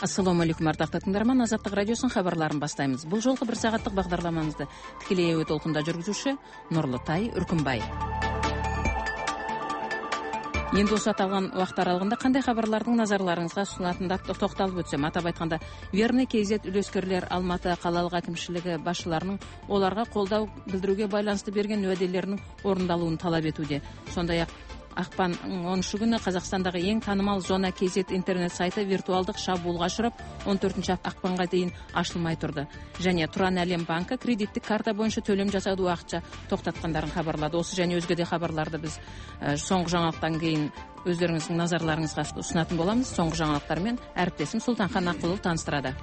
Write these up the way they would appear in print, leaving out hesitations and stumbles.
Ассаламу алейкум, ардақты тыңдарман. Азаттық радиосын хабарларын бастаймыз. Бұл жолғы бір сағаттық бағдарламамызды тікелей эфир толқында жүргізуші Нұрлытай Үркімбай. Енді осы аталған уақыт аралығында қандай хабарлардың назарларыңызға ұсынатында тоқталып өтсем, атап айтқанда, Верный KZ үлескерлер Алматы қалалық әкімшілігі басшыларының оларға қолдау білдіруге байланысты берген уәделерінің орындалуын талап етуде. Сондай-ақ ақпан 10 күні Қазақстандағы ең танымал Зона KZ интернет сайты виртуалдық шабуылға ұшырап, 14 ақпанға дейін ашылмай тұрды. Және Тұран Әлем банкі кредиттік карта бойынша төлем жасауды уақытша тоқтатқандарын хабарлады. Осы және өзге де хабарларды біз соңғы жаңалықтан кейін өздеріңіздің назарларыңызға ұсынатын боламыз. Соңғы жаңалықтармен әріптесім Сұлтанхан Аққұлов таныстырады.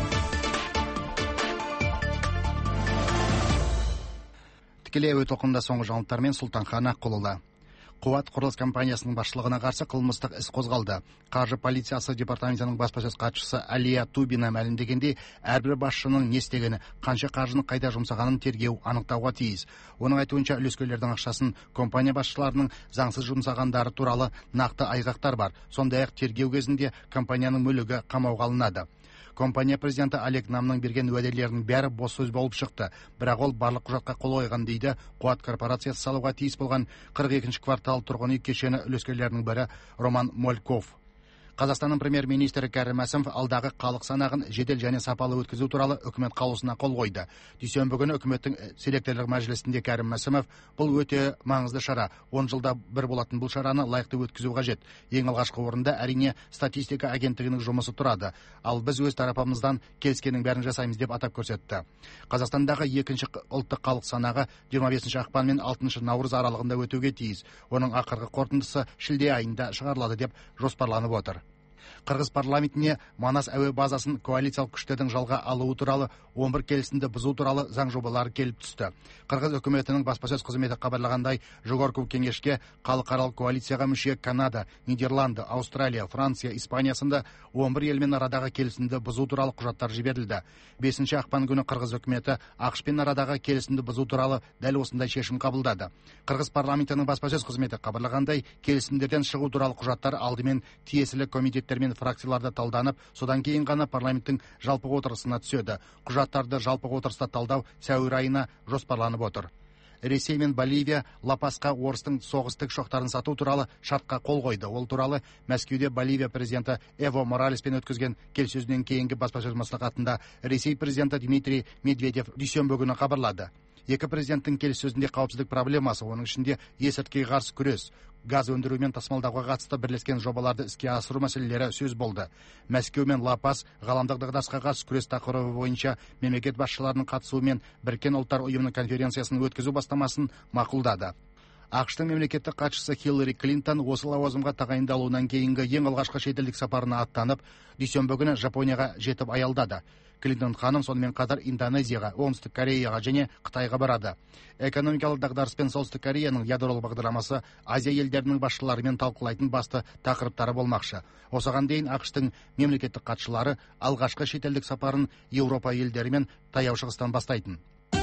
Тікелей эфир толқынында соңғы жаңалықтармен Сұлтанхан Аққұлов. Қуат құрылыс компаниясының басшылығына қарсы қылмыстық іс қозғалды. Қаржы полициясы департаментінің баспасөз хатшысы Алия Тубина мәлімдегендей, әрбір басшының не істегені, қанша қаржыны қайда жұмсағанын тергеу анықтауға тиіс. Оның айтуынша, үлескерлердің ақшасын компания басшыларының заңсыз жұмсағандары туралы нақты айғақтар бар. Сондай-ақ тергеу кезінде компанияның мүлігі қамауға алынады. Компания президенті Олег Намның берген уәделерінің бәрі бос сөз болып шықты. Бірақ ол барлық құжатқа қол қойған дейді. Қуат корпорациясы салуға тиіс болған 42-ші квартал тұрғын үй кешені үлескерлерінің бірі Роман Мольков. Қазақстанның премьер-министрі Кәрім Мәсімов алдағы халық санағын жедел және сапалы өткізу туралы үкімет қаулысына қол қойды. Дүйсенбі күні үкіметтің селекторлық мәжілісінде Кәрім Мәсімов бұл өте маңызды шара. 10 жылда бір болатын бұл шараны лайықты өткізу қажет. Ең алғашқы орында әрине статистика агенттігінің жұмысы тұрады. Ал біз өз тарапымыздан келіскеннің бәрін жасаймыз деп атап көрсетті. Қазақстандағы екінші ұлттық халық санағы 25 ақпан мен 6 наурыз аралығында өтуге тиіс. Оның ақырғы қорытындысы шілде айында шығарылады деп жоспарланып отыр. Қырғыз парламентіне Манас әуе базасын коалициялық күштердің жалға алуы туралы 11 келісімді бұзу туралы заң жобалары келіп түсті. Қырғыз үкіметінің баспасөз қызметі хабарлағандай, жогорку кеңешке халықаралық коалицияға мүше Канада, Нидерланды, Аустралия, Франция, Испания сынды 11 елмен арадағы келісімді бұзу туралы құжаттар жіберілді. 5 ақпан күні Қырғыз үкіметі ақш-пен арадағы келісімді бұзу туралы дәл осындай шешім қабылдады. Қырғыз парламентінің баспасөз қызметі хабарлағандай, келісімдерден шығу туралы құжаттар алдымен тиесілі комитеттермен фракцияларда талданып, содан кейін ғана парламенттің жалпы отырысына түседі. Құжаттарды жалпы отырыста талдау сәуір айына жоспарланып отыр. Ресей мен Боливия Лапасқа орыстың соғыстық шоқтарын сату туралы шартқа қол қойды. Ол туралы Мәскеуде Боливия президенті Эво Моралеспен өткізген келіссөзінен кейінгі баспасөз маслихатында Ресей президенті Дмитрий Медведев дүйсенбі күні хабарлады. Екі президенттің келіссөзінде қауіпсіздік проблемасы, оның ішінде есірткіге қарсы күрес, газ өндіру мен тасымалдауға қатысты бірлескен жобаларды іске асыру мәселелері сөз болды. Мәскеу мен Ла-Пас ғаламдық дағдарысқа қарсы күрес тақырыбы бойынша мемлекет басшыларының қатысуымен Біріккен ұлттар ұйымының конференциясын өткізу бастамасын мақұлдады. ақш-тың мемлекеттік хатшысы Хиллари Клинтон осы лауазымға тағайындалуынан кейінгі ең алғашқы шетелдік сапарына аттанып, дүйсенбі күні Жапонияға жетіп аялдады. Клинтон ханым сонымен қатар Индонезияға, Оңтүстік Кореяға және Қытайға барады. Экономикалық дағдарыс пен Солтүстік Кореяның ядролық бағдарламасы Азия елдерінің басшыларымен талқылайтын басты тақырыптары болмақшы. Осыған дейін ақш-тың мемлекеттік хатшылары алғашқы шетелдік сапарын Еуропа елдері мен Таяу Шығыстан бастайтын.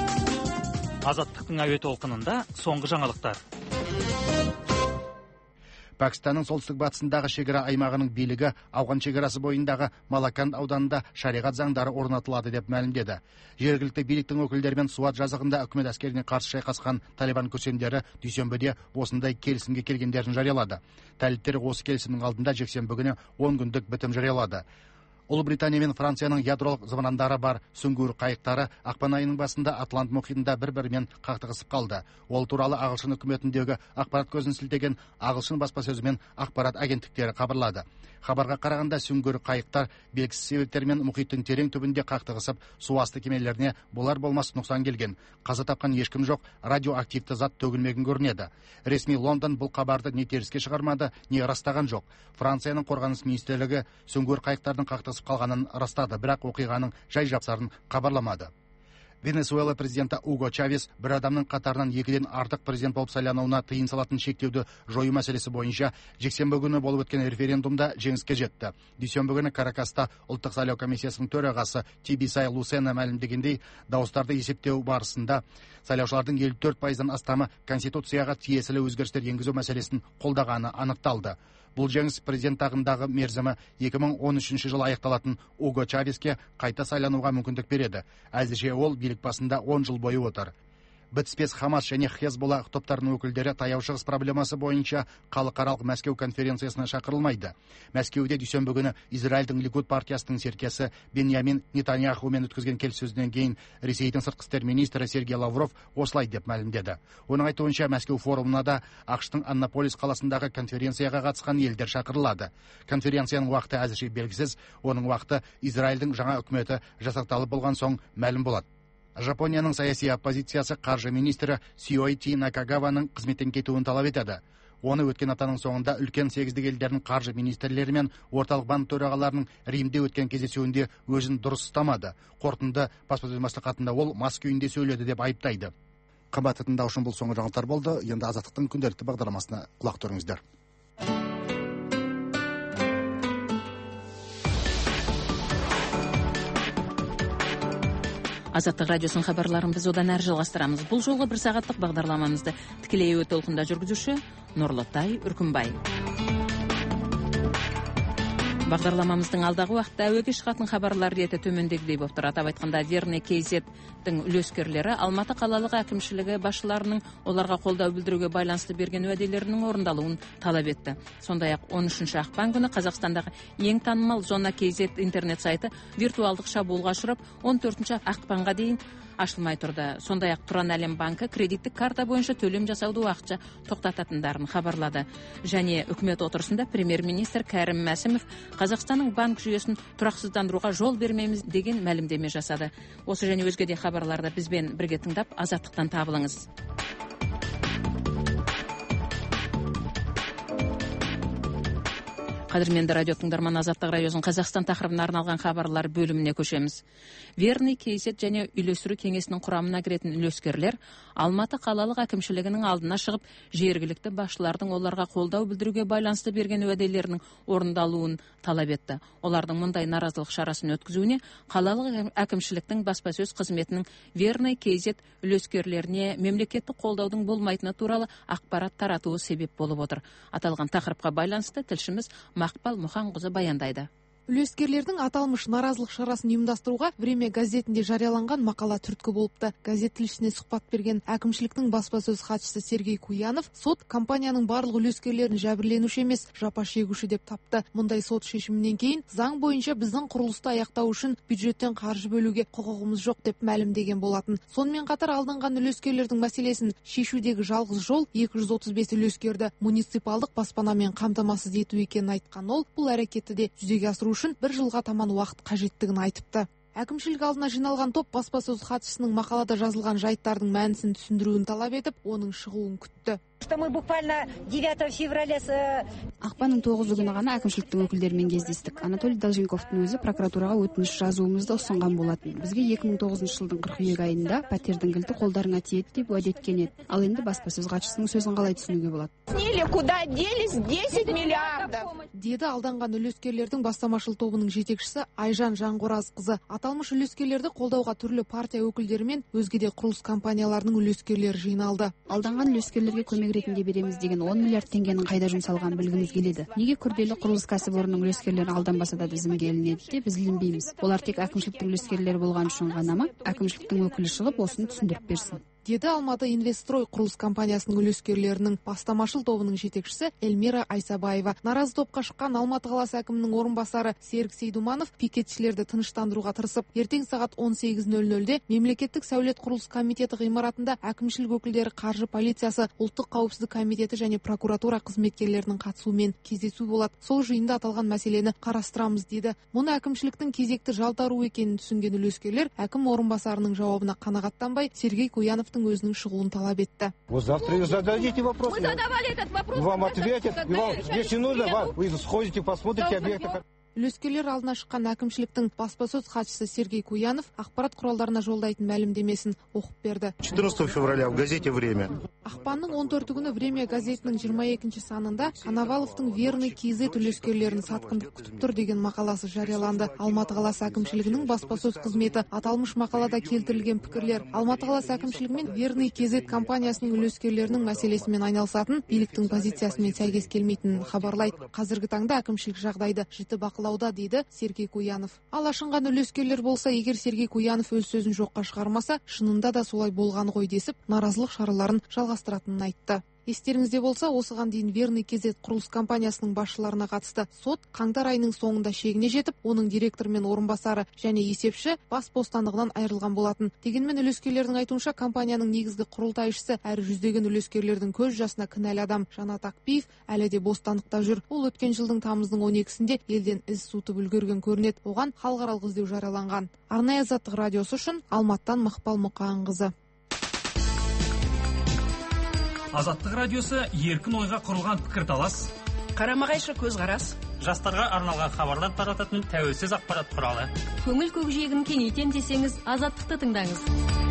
Азаттықтың әуе толқынында соңғы жаңалықтар. Пәкістанның солтүстік батысындағы шекара аймағының билігі ауған шекарасы бойындағы Малаканд ауданында шариғат заңдары орнатылады деп мәлімдеді. Жергілікті биліктің өкілдерімен Суат жазығында үкімет әскеріне қарсы шайқасқан Талибан көсемдері дүйсенбіде осындай келісімге келгендерін жариялады. Талиптер осы келісімнің алдында жексенбі күні 10 күндік бітім жариялады. Ұлыбритания мен Францияның ядролық зымырандары бар сүңгуір қайықтары ақпан айының басында Атлант мұхитында бір-бірімен қақтығысып қалды. Ол туралы Ағылшын үкіметіндегі ақпарат көзін сілтеген Ағылшын баспасөзі мен ақпарат агенттіктері хабарлады. Хабарға қарағанда сүңгуір қайықтар белгісіз себептермен мұхиттың терең түбінде қақтығысып, су асты кемелеріне болар болмас нұқсан келген. Қаза тапқан ешкім жоқ, радиоактивті зат төгілмеген көрінеді. Ресми Лондон бұл хабарды не теріске шығармады, не растаған жоқ. Францияның қорғаныс министрлігі сүңгуір қайықтардың қақтығысып қалғанын растады, бірақ оқиғаның жай-жапсарын хабарламады. Венесуэла президенті Уго Чавес бір адамның қатарынан екіден артық президент болып сайлануына тыйым салатын шектеуді жою мәселесі бойынша жексенбі күні болып өткен референдумда жеңіске жетті. Дүйсенбі күні Каракаста ұлттық сайлау комиссиясының төрағасы Тибисай Лусена мәлімдегендей, дауыстарды есептеу барысында сайлаушылардың 54%-дан астамы конституцияға тиесілі өзгерістер енгізу мәселесін қолдағаны анықталды. Бұл жеңіс президент тағындағы мерзімі 2013 жылы аяқталатын Уго Чавеске қайта сайлануға мүмкіндік береді. Әзірше ол билік басында 10 жыл бойы отыр. Бітіспес Хамас және Хезболла топтарының өкілдері таяу шығыс проблемасы бойынша халықаралық Мәскеу конференциясына шақырылмайды. Мәскеуде дүйсенбі күні Израильдің Ликуд партиясының серкесі Беньямин Нетаньяхумен өткізген келіссөзден кейін Ресейдің сыртқы істер министрі Сергей Лавров осылай деп мәлімдеді. Оның айтуынша Мәскеу форумына да ақш-тың Аннаполис қаласындағы конференцияға қатысқан елдер шақырылады. Конференцияның уақыты әзірше белгісіз, оның уақыты Израильдің жаңа үкіметі жасақталып болған соң мәлім болады. Жапонияның саяси оппозициясы қаржы министрі Сиоити Накагаваның қызметтен кетуін талап етеді. Оны өткен аптаның соңында үлкен сегіздік елдердің қаржы министрлері мен орталық банк төрағаларының Римде өткен кездесуінде өзін дұрыс ұстамады. Қорытынды баспасөз мәслихатында ол мас күйінде сөйледі деп айыптайды. Қымбатты тыңдаушым, бұл соңғы жаңалықтар болды. Енді Азаттықтың күнделікті бағдарламасына құлақ түріңіздер. Азаттық радиосының хабарларын біз одан әрі жалғастырамыз. Бұл жолғы бір сағаттық бағдарламамызды тікелей эфир толқында жүргізуші Нұрлытай Үркімбай. Бағдарламамыздың алдағы уақытта әуеге шығатын хабарлар реті төмендегідей болып тұр. Атап айтқанда Верный KZ-тің үлескерлері Алматы қалалық әкімшілігі басшыларының оларға қолдау білдіруге байланысты берген уәделерінің орындалуын талап етті. Сондай-ақ 13 ақпан күні Қазақстандағы ең танымал Зона KZ интернет сайты виртуалдық шабуылға ұшырап, 14 ақпанға дейін ашылмай тұрды. Сондай-ақ Тұран әлем банкі кредиттік карта бойынша төлем жасауды уақытша тоқтататындарын хабарлады. Және үкімет отырысында премьер-министр Кәрім Мәсімов Қазақстанның банк жүйесін тұрақсыздандыруға жол бермейміз деген мәлімдеме жасады. Осы және өзге де хабарларды бізбен бірге тыңдап, азаттықтан табылыңыз. Қадірменді радио тыңдарман, Азаттық радиосының Қазақстан тақырыбына арналған хабарлар бөліміне көшеміз. Верный KZ және үйлестіру кеңесінің құрамына кіретін үлескерлер Алматы қалалық әкімшілігінің алдына шығып, жергілікті басшылардың оларға қолдау білдіруге байланысты берген уәделерінің орындалуын талап етті. Олардың мұндай наразылық шарасын өткізуіне қалалық әкімшіліктің баспасөз қызметінің Верный KZ үлескерлеріне мемлекеттік қолдаудың болмайтыны туралы ақпарат таратуы себеп болып отыр. Аталған тақырыпқа байланысты тілшіміз Мақпал Мұханқызы баяндайды. Үлескерлердің аталмыш наразылық шарасын ұйымдастыруға Время газетінде жарияланған мақала түрткі болыпты. Газет тілшісіне сұхбат берген әкімшіліктің баспасөз хатшысы Сергей Куянов сот компанияның барлық үлескерлерін жәбірленуші емес, жапа шегуші деп тапты. Мұндай сот шешімінен кейін заң бойынша біздің құрылысты аяқтау үшін бюджеттен қаржы бөлуге құқығымыз жоқ деп мәлімдеген болатын. Сонымен қатар алданған үлескерлердің мәселесін шешудегі жалғыз жол 235 үлескерді муниципалдық баспанамен қамтамасыз ету екенін айтқан ол, бұл әрекетті де жүзеге асыру үшін 1 жылға таман уақыт қажеттігін айтыпты. Әкімшілік алдына жиналған топ баспасөз хатшысының мақалада жазылған жайттардың мәнісін түсіндіруін талап етіп, оның шығуын күтті. Ақпанның 9 күні ғана әкімшіліктің өкілдерімен кездестік. Анатолий Долженковтың өзі прокуратураға өтініш жазуымызды ұсынған болатын. Бізге 2009 жылдың қыркүйек айында пәтердің кілті қолдарыңа тиеді деп уәде еткен еді. Ал енді баспасөз хатшысының сөзін қалай түсінуге болады? Куда делись 10 миллиардов? Деді алданған үлескерлердің бастамашыл тобының жетекшісі Айжан Жанғоразқызы. Аталмыш үлескерлерді қолдауға түрлі партия өкілдері мен өзге де құрылыс компанияларының үлескерлері жиналды. Алданған үлескерлерге көмек ретінде береміз деген 10 миллиард теңгенің қайда жұмсалғанын білгіміз келеді. Неге күрделі құрылыс кәсіпорнының үлескерлері алданбаса да тізімге ілінеді деп біз ілінбейміз. Олар тек әкімшіліктің үлескерлері болған үшін ғана ма? Әкімшіліктің өкілі шығып осыны түсіндіріп берсін. Деді Алматы Инвестстрой құрылыс компаниясының үлескерлерінің бастамашыл тобының жетекшісі Эльмира Айсабаева. Наразы топқа шыққан Алматы қаласы әкімінің орынбасары Серік Сейдуманов пикетшілерді тыныштандыруға тырысып, ертең сағат 18:00-де мемлекеттік сәулет құрылыс комитеті ғимаратында әкімшілік өкілдері, қаржы полициясы, ұлттық қауіпсіздік комитеті және прокуратура қызметкерлерінің қатысуымен кездесу болады. Сол жиында аталған мәселені қарастырамыз деді. Мұны әкімшіліктің кезекті жалтару екенін түсінген үлескерлер әкім орынбасарының жауабына қанағаттанбай Сергей Куяновтың өзінің шығуын талап етті. Вы завтра зададите вопрос. Мы задавали этот вопрос. Вам ответят. Если нужно, вы сходите, посмотрите объекты. үлескерлер алдына шыққан әкімшіліктің баспасөз хатшысы Сергей Куянов ақпарат құралдарына жолдайтын мәлімдемесін оқып берді. 14 февраля в газете «Время». Ақпанның 14 күні «Время» газетінің 22 санында Коноваловтың «Верный KZ үлескерлерін сатқындық күтіп тұр» деген мақаласы жарияланды. Алматы қаласы әкімшілігінің баспасөз қызметі аталмыш мақалада келтірілген пікірлер Алматы қаласы әкімшілігімен «Верный KZ компаниясының үлескерлерінің мәселесімен айналысатын биліктің позициясымен сәйкес келмейтінін хабарлайды. Қазіргі таңда әкімшілік жағдайды жіті бақылауда, дейді Сергей Куянов. Ал ашынған үлескерлер болса, егер Сергей Куянов өз сөзін жоққа шығармаса, шынында да солай болған ғой десіп, наразылық шараларын жалғастыратынын айтты. Естеріңізде болса, осыған дейін Верный KZ құрылыс компаниясының басшыларына қатысты сот қаңтар айының соңында шегіне жетіп, оның директор мен орынбасары және есепші бас бостандығынан айырылған болатын. Дегенмен үлескерлердің айтуынша, компанияның негізгі құрылтайшысы әрі жүздеген үлескерлердің көз жасына кінәлі адам Жанат Ақбиев әлі де бостандықта жүр. Ол өткен жылдың тамыздың 12-сінде елден із суытып үлгерген көрінеді. Оған халықаралық іздеу жарияланған. Арнайы Азаттық радиосы үшін Алматыдан Мақпал Мұқанқызы. Азаттық радиосы еркін ойға құрылған пікірталас, қарама-қайшы көзқарас, жастарға арналған хабарлар тарататын тәуелсіз ақпарат құралы. Көңіл көкжиегін кеңейтем десеңіз, Азаттықты тыңдаңыз.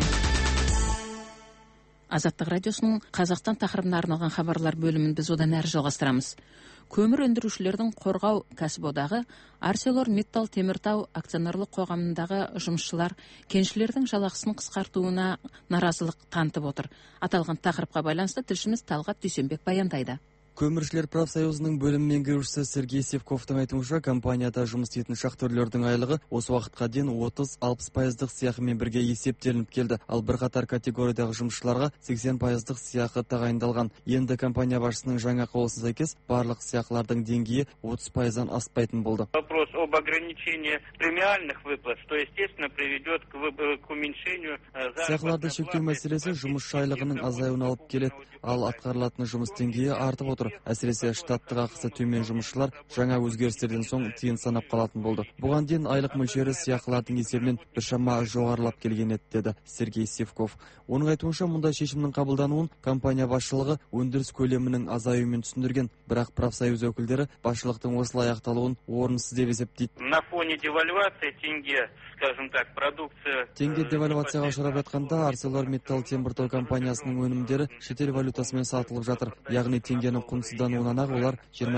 Азаттық радиосының Қазақстан тақырыбына арналған хабарлар бөлімін біз одан әрі жалғастырамыз. Көмір өндірушілердің қорғау кәсіподағы ArcelorMittal Теміртау акционерлік қоғамындағы жұмысшылар кеншілердің жалақысын қысқартуына наразылық танытып отыр. Аталған тақырыпқа байланысты тілшіміз Талғат Дүйсенбек баяндайды. Көміршілер профсоюзының бөлім меңгерушісі Сергей Севковтың айтуынша, компанияда жұмыс істейтін шахтерлердің айлығы осы уақытқа дейін 30-60% сыйақымен бірге есептелініп келді. Ал бірқатар категориядағы жұмысшыларға 80% сыйақы тағайындалған. Енді компания басшысының жаңа қаулысына сәйкес барлық сыйақылардың деңгейі 30%-дан аспайтын болды. Вопрос об ограничении премиальных выплат, что естественно приведет к уменьшению. Сыйақыларды шектеу мәселесі жұмысшы айлығының азаюына алып келеді. Ал атқарылатын жұмыс деңгейі артып отыр. Әсіресе штаттық ақысы төмен жұмысшылар жаңа өзгерістерден соң тиын санап қалатын болды. Бұған дейін айлық мөлшері сыйақылардың есебінен біршама жоғарылап келген еді, деді Сергей Севков. Оның айтуынша, мұндай шешімнің қабылдануын компания басшылығы өндіріс көлемінің азаюымен түсіндірген, бірақ профсоюз өкілдері басшылықтың осылай аяқталуын орынсыз деп есептейді. На фоне девальвации тенге, скажем так, продукция. Теңге девальвацияға ұшырап жатқанда ArcelorMittal Теміртау компаниясының өнімдері шетел валютасымен сатылып жатыр. Яғни теңгенің құнсыздануынан олар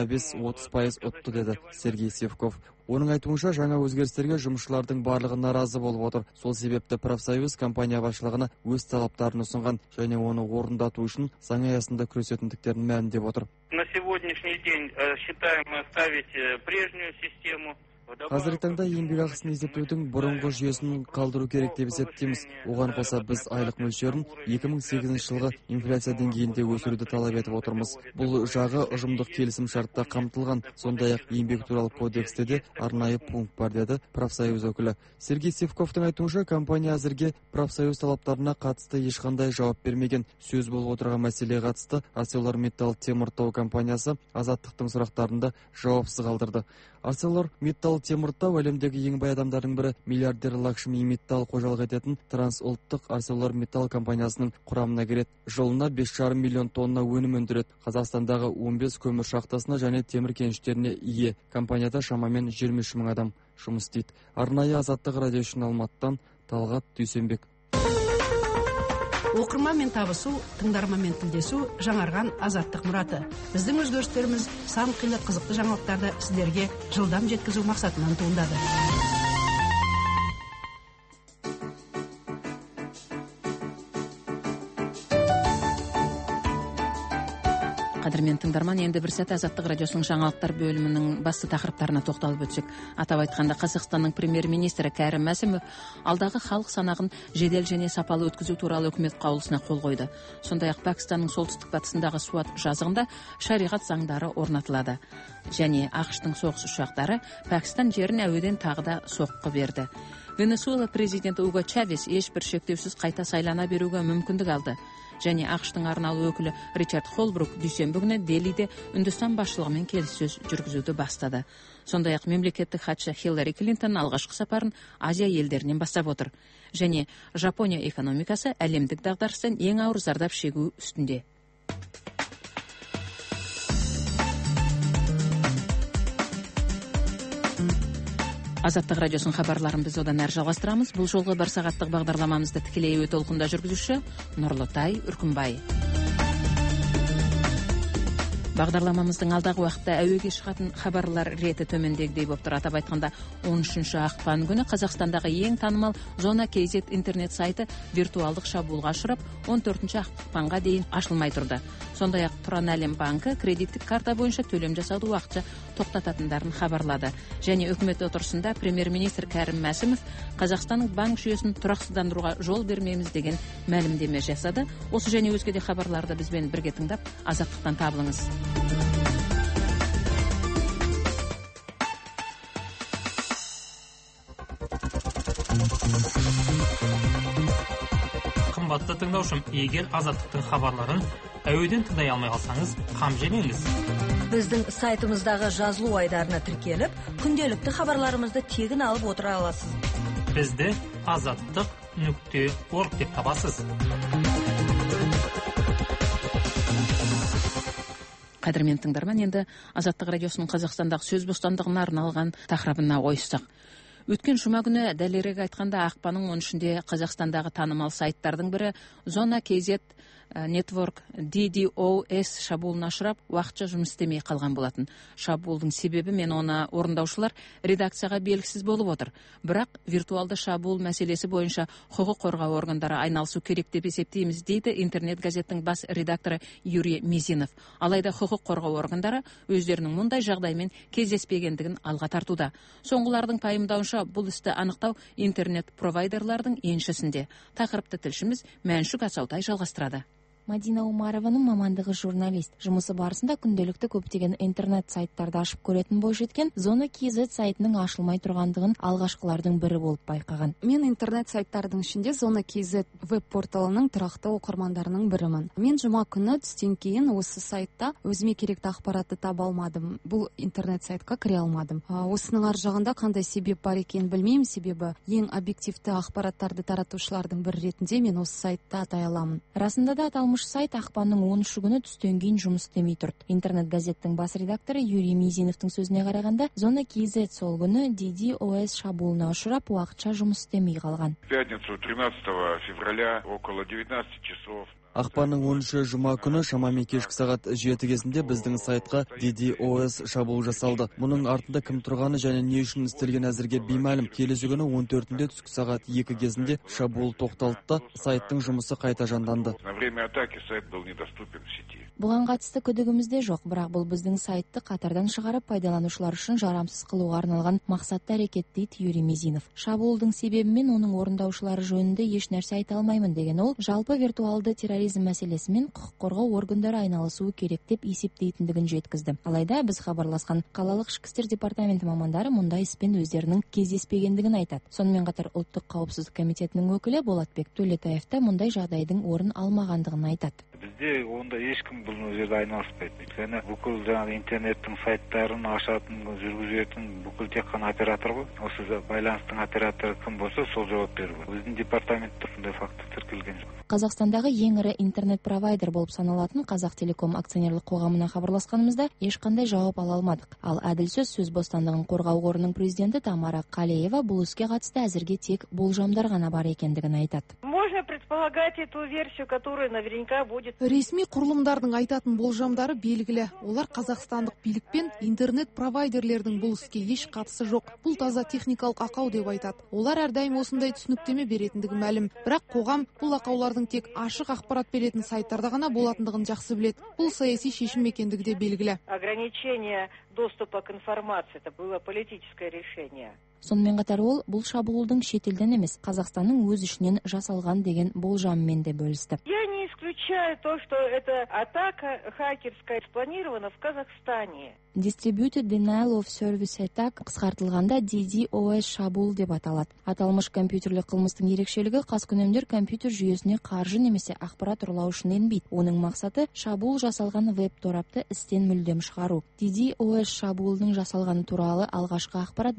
25-30% ұтты, деді Сергей Севков. Оның айтуынша, жаңа өзгерістерге жұмысшылардың барлығы наразы болып отыр. Сол себепті профсоюз компания басшылығына өз талаптарын ұсынған және оны орындату үшін заң аясында күресетіндіктерін мәлімдеп отыр. На сегодняшний день считаем оставить прежнюю систему. Қазіргі таңда еңбек ақысын есептеудің бұрынғы жүйесін қалдыру керек деп есептейміз. Оған қоса біз айлық мөлшерін 2008 жылғы инфляция деңгейінде өсіруді талап етіп отырмыз. Бұл жағы ұжымдық келісім шартта қамтылған. Сондай-ақ еңбек туралы кодексте де арнайы пункт бар, деді профсоюз өкілі. Сергей Севковтың айтуынша, компания әзірге профсоюз талаптарына қатысты ешқандай жауап бермеген. Сөз болып отырған мәселеге қатысты ArcelorMittal Теміртау компаниясы Азаттықтың сұрақтарында жауапсыз қалдырды. ArcelorMittal Теміртау әлемдегі ең бай адамдардың бірі, миллиардер Лакшми Миттал қожалық ететін трансұлттық ArcelorMittal компаниясының құрамына кіреді. Жылына 5,5 миллион тонна өнім өндіреді. Қазақстандағы 15 көмір шахтасына және темір кеніштеріне ие. Компанияда шамамен 23 мың адам жұмыс істейді. Арнайы Азаттық радио үшін Алматыдан Талғат Дүйсенбек. Оқырманмен табысу, тыңдарманмен тілдесу жаңарған Азаттық мұраты. Біздің өзгерістеріміз сан қилы қызықты жаңалықтарды сіздерге жылдам жеткізу мақсатынан туындады. Қадірмен тыңдарман, енді бір сәт Азаттық радиосының жаңалықтар бөлімінің басты тақырыптарына тоқталып өтсек. Атап айтқанда, Қазақстанның премьер-министрі Кәрім Мәсімов алдағы халық санағын жедел және сапалы өткізу туралы үкімет қаулысына қол қойды. Сондай-ақ Пәкістанның солтүстік-батысындағы Суат жазығында шариғат заңдары орнатылады. Және ақш-тың соғыс ұшақтары Пәкістан жерін әуеден тағы да соққы берді. Венесуэла президенті Уго Чавес ешбір шектеусіз қайта сайлана беруге мүмкіндік алды. Және ақш-тың арнаулы өкілі Ричард Холбрук дүйсенбі күні Делиде Үндістан басшылығымен келіссөз жүргізуді бастады. Сондай-ақ мемлекеттік хатшы Хиллари Клинтон алғашқы сапарын Азия елдерінен бастап отыр. Және Жапония экономикасы әлемдік дағдарыстан ең ауыр зардап шегу үстінде. Азаттық радиосының хабарларын біз одан әрі жалғастырамыз. Бұл жолғы бір сағаттық бағдарламамызды тікелей эфир толқында жүргізуші Нұрлытай Үркімбай. Бағдарламамыздың алдағы уақытта әуеге шығатын хабарлар реті төмендегідей болып тұр. Атап айтқанда 13 ақпан күні Қазақстандағы ең танымал Зона KZ интернет сайты виртуалдық шабуылға ұшырап, 14 ақпанға дейін ашылмай тұрды. Сондай-ақ Тұран әлем банкі кредиттік карта бойынша төлем жасауды уақытша тоқтататындарын хабарлады. Және үкімет отырысында премьер-министр Кәрім Мәсімов Қазақстанның банк жүйесін тұрақсыздандыруға жол бермейміз деген мәлімдеме жасады. Осы және өзге де хабарларды бізбен бірге тыңдап, азаттықтан табылыңыз. Қымбатты тыңдаушым, егер азаттықтың хабарларын әуеден тыңдай алмай қалсаңыз, қам жемеңіз. Біздің сайтымыздағы жазылу айдарына тіркеліп, күнделікті хабарларымызды тегін алып отыра аласыз. Бізді azаттық.org деп табасыз. Қадірмен тыңдарман, енді Азаттық радиосының Қазақстандағы сөз бостандығына арналған тақырыбына ойыссақ. Өткен жұма күні дәлірек айтқанда ақпанның 13-інде Қазақстандағы танымал сайттардың бірі Зона KZ Network DDoS шабуылына ұшырап, уақытша жұмыс істемей қалған болатын. Шабуылдың себебі мен оны орындаушылар редакцияға белгісіз болып отыр. Бірақ виртуалды шабуыл мәселесі бойынша құқық қорғау органдары айналысу керек деп есептейміз, дейді интернет газеттің бас редакторы Юрий Мизинов. Алайда құқық қорғау органдары өздерінің мұндай жағдаймен кездеспегендігін алға тартуда. Соңғылардың пайымдауынша бұл істі анықтау интернет провайдерлардың еншісінде. Тақырыпты тілшіміз Мәншүк Асаутай жалғастырады. Мадина Умарованың мамандығы журналист. Жұмысы барысында күнделікті көптеген интернет сайттарды ашып көретін бойжеткен Зона KZ сайтының ашылмай тұрғандығын алғашқылардың бірі болып байқаған. Мен интернет сайттардың ішінде Зона KZ веб-порталының тұрақты оқырмандарының бірімін. Мен жұма күні түстен кейін осы сайтта өзіме керекті ақпаратты таба алмадым. Бұл интернет сайтқа кіре алмадым. Осының ар жағында қандай себеп бар екенін білмеймін, себебі ең объективті ақпараттарды таратушылардың бірі ретінде мен осы сайтты атай аламын. Расында да аталмыш сайт ақпанның 13 күні түстен кейін жұмыс істемей тұрды. Интернет газеттің бас редакторы Юрий Мизиновтың сөзіне қарағанда, Зона KZ сол күні DDoS шабуылына ұшырап, уақытша жұмыс істемей қалған. В пятницу 13 февраля около 19 часов Ақпанның 13-ші жұма күні шамамен кешкі сағат 7 кезінде біздің сайтқа DDoS шабуыл жасалды. Мұның артында кім тұрғаны және не үшін істелген әзірге беймәлім. Келесі күні 14-інде түскі сағат 2 кезінде шабуыл тоқталды да сайттың жұмысы қайта жанданды. На время атаки сайт был недоступен в сети. Бұған қатысты күдігімізде жоқ, бірақ бұл біздің сайтты қатардан шығарып пайдаланушылар үшін жарамсыз қылуға арналған мақсатты әрекет, дейді Юрий Мизинов. Шабуылдың себебі мен оның орындаушылары жөнінде еш нәрсе айта алмаймын деген ол, жалпы виртуалды терроризм мәселесімен құқық қорғау органдары айналысуы керек деп есептейтіндігін жеткізді. Алайда біз хабарласқан қалалық ішкі істер департаменті мамандары мұндай іспен өздерінің кездеспегендігін айтады. Сонымен қатар ұлттық қауіпсіздік комитетінің өкілі Болатбек Төлетаев та мұндай жағдайдың орын алмағандығын айтады. Бізде онда ешкім бұл жерде айналыспайды. Өйткені бүкіл жаңағы интернеттің сайттарын ашатын, жүргізетін бүкіл тек қана оператор ғой. Осы байланыстың операторы кім болса, сол жауап беруі. Біздің департаментте сондай факт тіркелген жоқ. Қазақстандағы ең ірі интернет-провайдер болып саналатын Қазақтелеком акционерлік қоғамына хабарласқанымызда ешқандай жауап ала алмадық. Ал әділ сөз бостандығын қорғау қорының президенті Тамара Қалеева бұл іске қатысты әзірге тек болжамдар ғана бар екендігін айтады. Можно предполагать эту версию, которая наверняка будет. Ресми құрылымдардың айтатын болжамдары белгілі. Олар қазақстандық билік пен интернет-провайдерлердің бұл іске еш қатысы жоқ. Бұл таза техникалық ақау деп айтады. Олар әрдайым осындай түсініктеме беретіндігі мәлім. Бірақ қоғам бұл ақаулардың тек ашық ақпарат беретін сайттарда ғана болатындығын жақсы біледі. Бұл саяси шешім екендігі де белгілі. Ограничение доступа к информации это было политическое решение. Сонымен қатар ол бұл шабуылдың шетелден емес, Қазақстанның өз ішінен жасалған деген болжаммен де бөлісті. Я не исключаю то, что эта атака хакерская спланирована в Казахстане. Distributed Denial of Service Attack қысқартылғанда DDoS шабуыл деп аталады. Аталмыш компьютерлік қылмыстың ерекшелігі қаскүнемдер компьютер жүйесіне қаржы немесе ақпарат ұрлау үшін енбейді. Оның мақсаты шабуыл жасалған веб-торапты істен мүлдем шығару. DDoS шабуылының жасалғаны туралы алғашқы ақпарат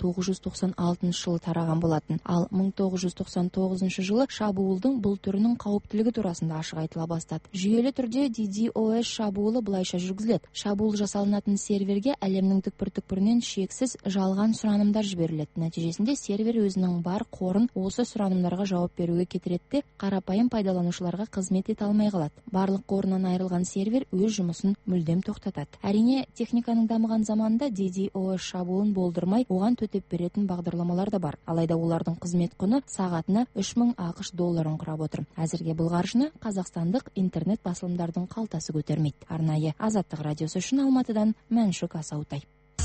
1996 жылы тараған болатын. Ал 1999 жылы шабуылдың бұл түрінің қауіптілігі турасында ашық айтыла бастады. Жүйелі түрде DDoS шабуылы былайша жүргізіледі. Шабуыл жасалынатын серверге әлемнің түкпір-түкпірінен шексіз жалған сұранымдар жіберіледі. Нәтижесінде сервер өзінің бар қорын осы сұранымдарға жауап беруге кетіреді, қарапайым пайдаланушыларға қызмет ете алмай қалады. Барлық қорынан айырылған сервер өз жұмысын мүлдем тоқтатады. Әрине, техниканың дамыған заманында DDoS шабуылын болдырмай, оған төтеп беретін бағдарламалар да бар. Алайда олардың қызмет құны сағатына 3000 ақш долларын құрап отыр. Әзірге бұл қаржыны қазақстандық интернет басылымдардың қалтасы көтермейді. Арнайы Азаттық радиосы үшін Алматыдан Мәншүк Асаутай.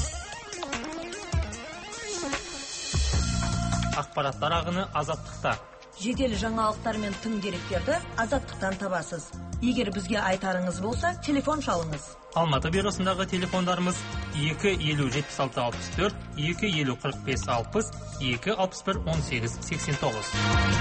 Ақпараттар ағыны Азаттықта. Жедел жаңалықтар мен тың деректерді Азаттықтан табасыз. Егер бізге айтарыңыз болса, телефон шалыңыз. Алматы бюросындағы телефондарымыз 250-76-64, 250-45-60, 261-18-89.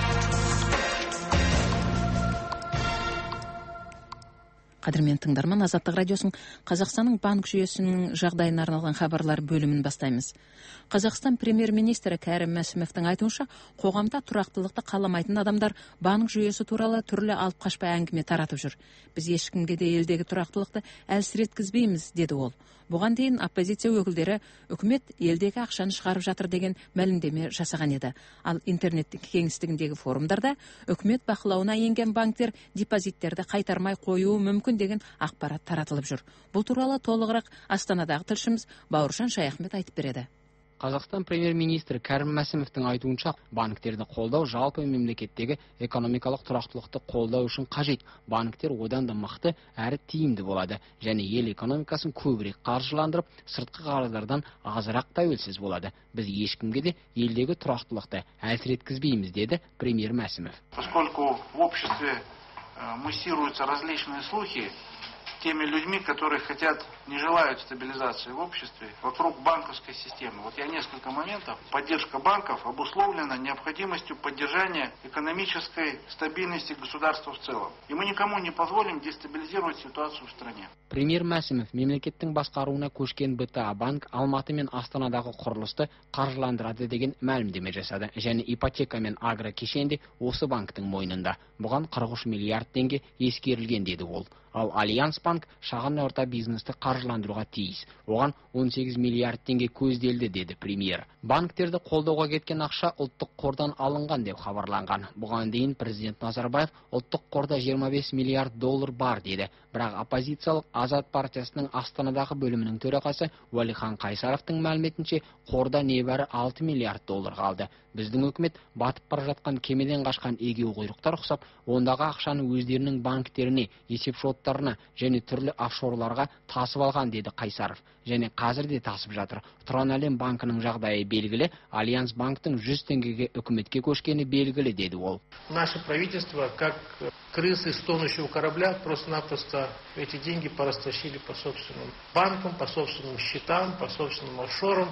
Қадірмен тыңдарман, Азаттық радиосын Қазақстанның банк жүйесінің жағдайына арналған хабарлар бөлімін бастаймыз. Қазақстан премьер-министрі Кәрім Мәсімовтің айтуынша, қоғамда тұрақтылықты қаламайтын адамдар банк жүйесі туралы түрлі алып қашпа әңгіме таратып жүр. Біз ешкімге де елдегі тұрақтылықты әлсіреткізбейміз, деді ол. Бұған дейін оппозиция өкілдері үкімет елдегі ақшаны шығарып жатыр деген мәлімдеме жасаған еді. Ал интернеттің кеңістігіндегі форумдарда үкімет бақылауына енген банктер депозиттерді қайтармай қоюы мүмкін деген ақпарат таратылып жүр. Бұл туралы толығырақ Астанадағы тілшіміз Бауыржан Шаяхмет айтып береді. Қазақстан премьер-министрі Кәрім Мәсімовтің айтуынша, банктерді қолдау жалпы мемлекеттегі экономикалық тұрақтылықты қолдау үшін қажет. Банктер одан да мықты әрі тиімді болады, және ел экономикасын көбірек қаржыландырып, сыртқы қарыздардан азырақ тәуелсіз болады. Біз ешкімге де елдегі тұрақтылықты әлсіреткізбейміз, деді премьер Мәсімов. Поскольку в обществе муссируются различные слухи теми людьми, которые не желают стабилизации в обществе вокруг банковской системы. Вот я несколько моментов. Поддержка банков обусловлена необходимостью поддержания экономической стабильности государства в целом. И мы никому не позволим дестабилизировать ситуацию в стране. Премьер Мәсімов мемлекеттің басқаруына көшкен БТА банк Алматы мен Астанадағы құрылысты қаржыландырады деген мәлімдеме жасады. Және ипотека мен агрокешенде осы банктың мойнында. Бұған 43 миллиард теңге ескерілген, деді ол. Ал Альянс банк шағын орта бизнесті қаржыландыруға тиіс. Оған 18 миллиард теңге көзделді, деді премьер. Банктерді қолдауға кеткен ақша ұлттық қордан алынған деп хабарланған. Бұған дейін президент Назарбаев ұлттық қорда 25 миллиард доллар бар, деді. Бірақ оппозициялық Азат партиясының Астанадағы бөлімінің төрағасы Уәлихан Қайсаровтың мәліметінше, қорда небәрі 6 миллиард доллар қалды. Біздің үкімет батып бара жатқан кемеден қашқан егеу құйрықтар ұқсап, ондағы ақшаны өздерінің банктеріне, есепшоттарына және түрлі офшорларға тасып алған, деді Қайсаров. Және қазір де тасып жатыр. Тұран әлем банкының жағдайы белгілі, Альянс банктың 100 теңгеге үкіметке көшкені белгілі, деді ол. Наше правительство, как крысы с тонущего корабля, просто-напросто эти деньги порастащили по собственным банкам, по собственным счетам, по собственным офшорам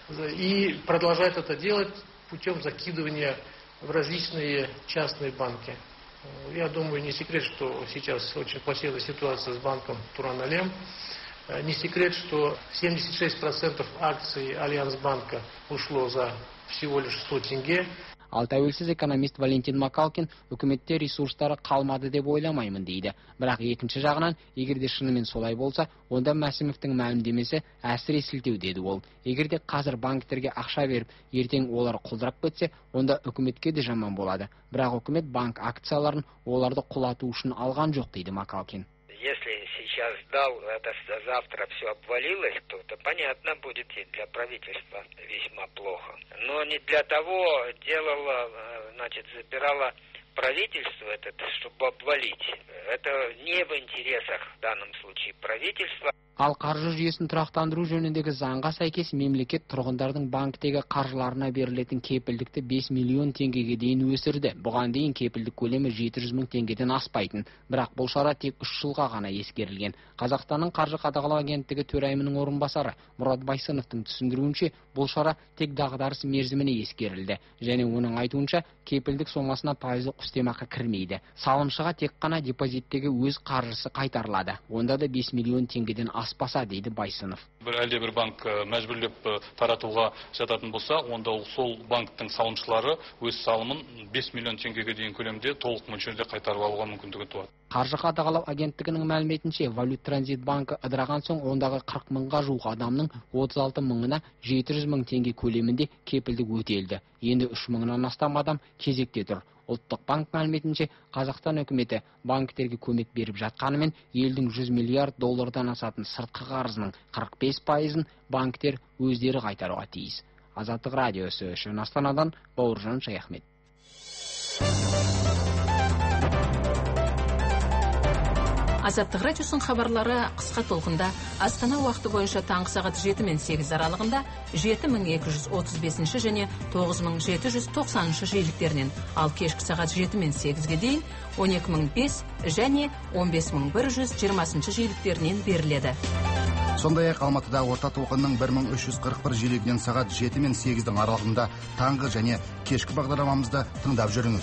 и продолжает это делать путем закидывания в различные частные банки. Я думаю, не секрет, что сейчас очень плачевная ситуация с банком Туран-Алем. Не секрет, что 76% акций Альянс-банка ушло за всего лишь 100 тенге. Ал тәуелсіз экономист Валентин Макалкин үкіметте ресурстары қалмады деп ойламаймын, дейді. Бірақ екінші жағынан, егерде шынымен солай болса, онда Мәсімовтің мәлімдемесі әсіре сілтеу, деді ол. Егерде қазір банктерге ақша беріп, ертең олар құлдырап кетсе, онда үкіметке де жаман болады. Бірақ үкімет банк акцияларын оларды құлату үшін алған жоқ, дейді Макалкин. Если сейчас дал, это завтра все обвалилось, то это понятно будет и для правительства весьма плохо. Но не для того делала, забирала правительство этот, чтобы обвалить. Это не в интересах в данном случае правительства. Ал қаржы жүйесін тұрақтандыру жөніндегі заңға сәйкес мемлекет тұрғындардың банктегі қаржыларына берілетін кепілдікті 5 миллион теңгеге дейін өсірді. Бұған дейін кепілдік көлемі 700 мың теңгеден аспайтын. Бірақ бұл шара тек 3 жылға ғана ескерілген. Қазақстанның қаржы қадағалау агенттігі төрайымының орынбасары Мұрат Байсыновтың түсіндіруінше, бұл шара тек дағдарыс мерзіміне ескерілді. Және оның айтуынша, кепілдік сомасына пайызы үстемақы кірмейді. Салымшыға тек қана депозиттегі өз қаржысы қайтарылады. Онда да 5 миллион теңгеден аспаса, дейді Байсынов. Әлде бір банк мәжбүрлеп таратуға жататын болса, онда сол банктың салымшылары өз салымын 5 миллион теңгеге дейін көлемде толық мөлшерде қайтарып алуға мүмкіндігі туады. Қаржы қадағалау агенттігінің мәліметінше, Валют Транзит банкі ыдыраған соң ондағы 40 мыңға жуық адамның 36 мыңына 700 мың теңге көлемінде кепілдік өтелді. Енді 3 мыңнан астам адам кезекте тұр. Ұлттық банк мәліметінше, Қазақстан үкіметі банктерге көмек беріп жатқанымен, елдің 100 миллиард доллардан асатын сыртқы қарызының 45%-ын банктер өздері қайтаруға тиіс. Азаттық радиосы үшін Астанадан Бауыржан Шаяхмет. Азаттық радиосының хабарлары қысқа толқында Астана уақыты бойынша таңғы сағат 7 мен 8 аралығында 7235 және 9790 жиіліктерінен, ал кешкі сағат 7 мен 8-ге дейін 12005 және 15120 жиіліктерінен беріледі. Сондай-ақ Алматыда орта толқынның 1341 жиілігінен сағат 7 мен 8-дің аралығында таңғы және кешкі бағдарламамызды тыңдап жүріңіз.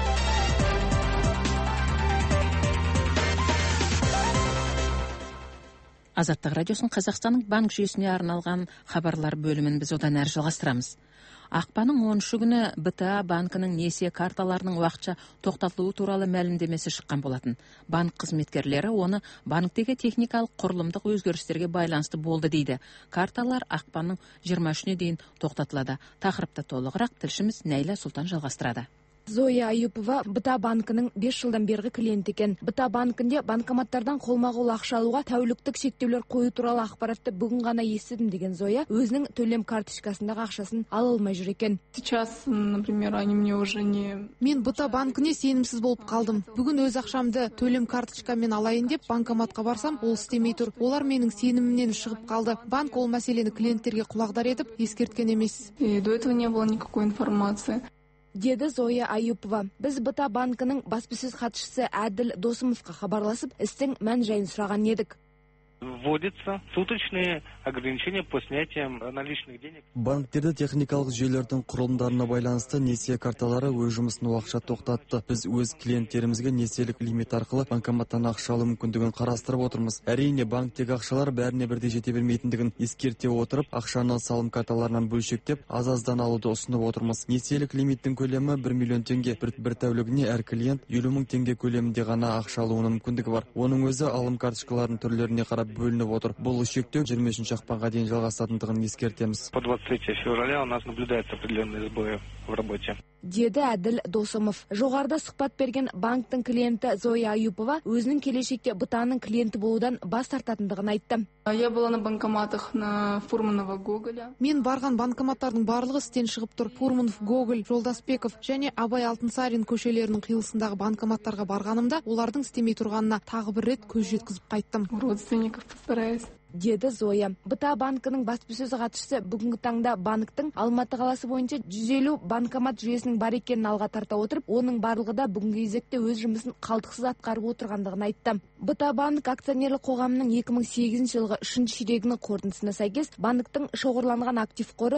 Азаттық радиосын Қазақстанның банк жүйесіне арналған хабарлар бөлімін біз одан әрі жалғастырамыз. Ақпанның 10 күні БТА банкінің несие карталарының уақытша тоқтатылуы туралы мәлімдемесі шыққан болатын. Банк қызметкерлері оны банктегі техникалық құрылымдық өзгерістерге байланысты болды дейді. Карталар ақпанның 23-не дейін тоқтатылады. Тақырыпты толығырақ тілшіміз Нәйлә Сұлтан жалғастырады. Зоя Аюпова БТА банкінің 5 жылдан бергі клиент екен. БТА банкінде банкоматтардан қолма-қол ақша алуға тәуліктік шектеулер қою туралы ақпаратты бүгін ғана естідім деген Зоя өзінің төлем карточкасындағы ақшасын ала алмай жүр екен. Сейчас, например, они мне уже не... Мен БТА банкіне сенімсіз болып қалдым. Бүгін өз ақшамды төлем карточкамен алайын деп банкоматқа барсам, ол істемей тұр. Олар менің сенімімнен шығып қалды. Банк ол мәселені клиенттерге құлағдар етіп ескерткен емес. И до этого не было никакой информации. Деді Зоя Аюпова. Біз БТА банкінің баспасөз хатшысы Әділ Досымовқа хабарласып, істің мән жайын сұраған едік. Вводятся суточные ограничения по снятиям наличных денег. Банктерді техникалық жүйелердің құрылымдарына байланысты несие карталары өз жұмысын уақытша тоқтатты. Біз өз клиенттерімізге несиелік лимит арқылы банкоматтан ақша алу мүмкіндігін қарастырып отырмыз. Әрине, банктегі ақшалар бәріне бірдей жете бермейтіндігін ескерте отырып, ақшаны салым карталарынан бөлшектеп, аз-аздан алуды ұсынып отырмыз. Несиелік лимиттің көлемі 1 миллион теңге. Бір тәулігіне әр клиент 50 мың теңге көлемінде ғана ақша алуының мүмкіндігі бар. Оның өзі алым карточкаларының түрлеріне қарап бөлініп отыр. Бұл шектеу 23 ақпанға дейін жалғасатындығын ескертеміз. По 23 февраля у нас наблюдаются определенные сбои в работе. Деді Әділ Досымов. Жоғарыда сұхбат берген банктың клиенті Зоя Аюпова өзінің келешекте БТАның клиенті болудан бас тартатындығын айтты. Я была на банкоматах на Фурманова, Гоголя. Мен барған банкоматтардың барлығы істен шығып тұр. Фурманов, Гоголь, Жолдасбеков және Абай Алтынсарин көшелерінің қиылысындағы банкоматтарға барғанымда олардың істемей тұрғанына тағы бір рет көз жеткізіп қайттым. Родственников постараюсь. Деді Зоя. БТА банкінің баспасөз хатшысы бүгінгі таңда банктың Алматы қаласы бойынша 150 банкомат жүйесінің бар екенін алға тарта отырып, оның барлығы да бүгінгі кезекте өз жұмысын қалдықсыз атқарып отырғандығын айтты. БТА банк акционерлік қоғамының 2008 жылғы 3 ширегінің қорытындысына сәйкес банктың шоғырланған актив қоры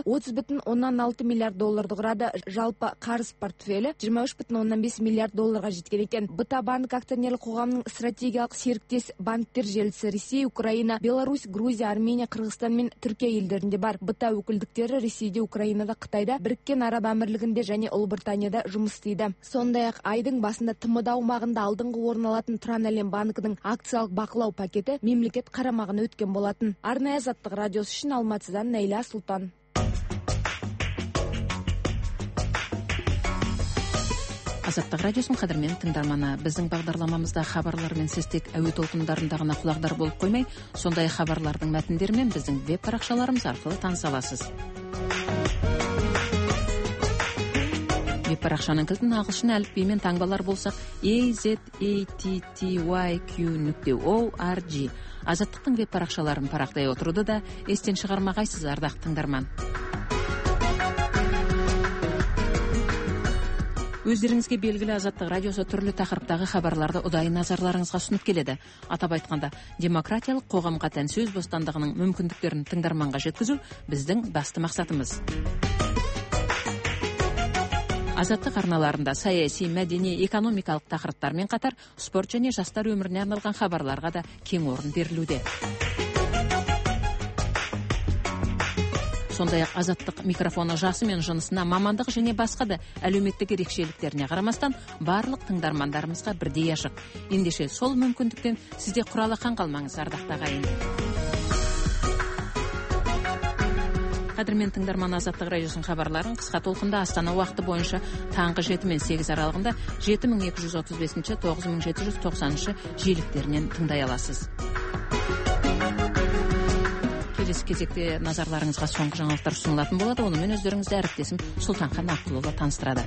30,6 миллиард долларды құрады. Жалпы қарыз портфелі 23,5 миллиард долларға жеткен екен. БТА банк акционерлік қоғамның стратегиялық серіктес банктер желісі Ресей, Украина, Беларусь, Грузия, Армения, Қырғызстан мен Түркия елдерінде бар. БТА өкілдіктері Ресейде, Украинада, Қытайда, Біріккен Араб Әмірлігінде және Ұлыбританияда жұмыс істейді. Сондай-ақ айдың басында ТМД аумағында алдыңғы орын алатын Тұран әлем банкінің акциялық бақылау пакеті мемлекет қарамағына өткен болатын. Арнайы Азаттық радиосы үшін Алматыдан Нәйлә Сұлтан. Азаттық радиосын қадірмен тыңдарманы, біздің бағдарламамызда хабарлармен сіз тек әуе толқындарында ғана құлағдар болып қоймай, сондай хабарлардың мәтіндерімен біздің веб парақшаларымыз арқылы таныса аласыз. Веб парақшаның кілтін ағылшын әліпбиімен таңбалар болсақ azattyq.org. Азаттықтың веб парақшаларын парақтай отыруды да естен шығармағайсыз, ардақты тыңдарман. Өздеріңізге белгілі Азаттық радиосы түрлі тақырыптағы хабарларды ұдайы назарларыңызға ұсынып келеді. Атап айтқанда, демократиялық қоғамға тән сөз бостандығының мүмкіндіктерін тыңдарманға жеткізу біздің басты мақсатымыз. Азаттық арналарында саяси, мәдени, экономикалық тақырыптармен қатар спорт және жастар өміріне арналған хабарларға да кең орын берілуде. Сондай-ақ Азаттық микрофоны жасы мен жынысына, мамандығы және басқа да әлеуметтік ерекшеліктеріне қарамастан барлық тыңдармандарымызға бірдей ашық. Ендеше сол мүмкіндіктен сізде құралақан қалмаңыз, ардақты ағайын. Қадірмен тыңдарман, Азаттық радиосының хабарларын қысқа толқында Астана уақыты бойынша таңғы 7 мен 8 аралығында 7235-9790 жиіліктерінен тыңдай аласыз. Келесі кезекте назарларыңызға соңғы жаңалықтар ұсынылатын болады. Онымен өздеріңізді әріптесім Сұлтанхан Аққұлұлы таныстырады.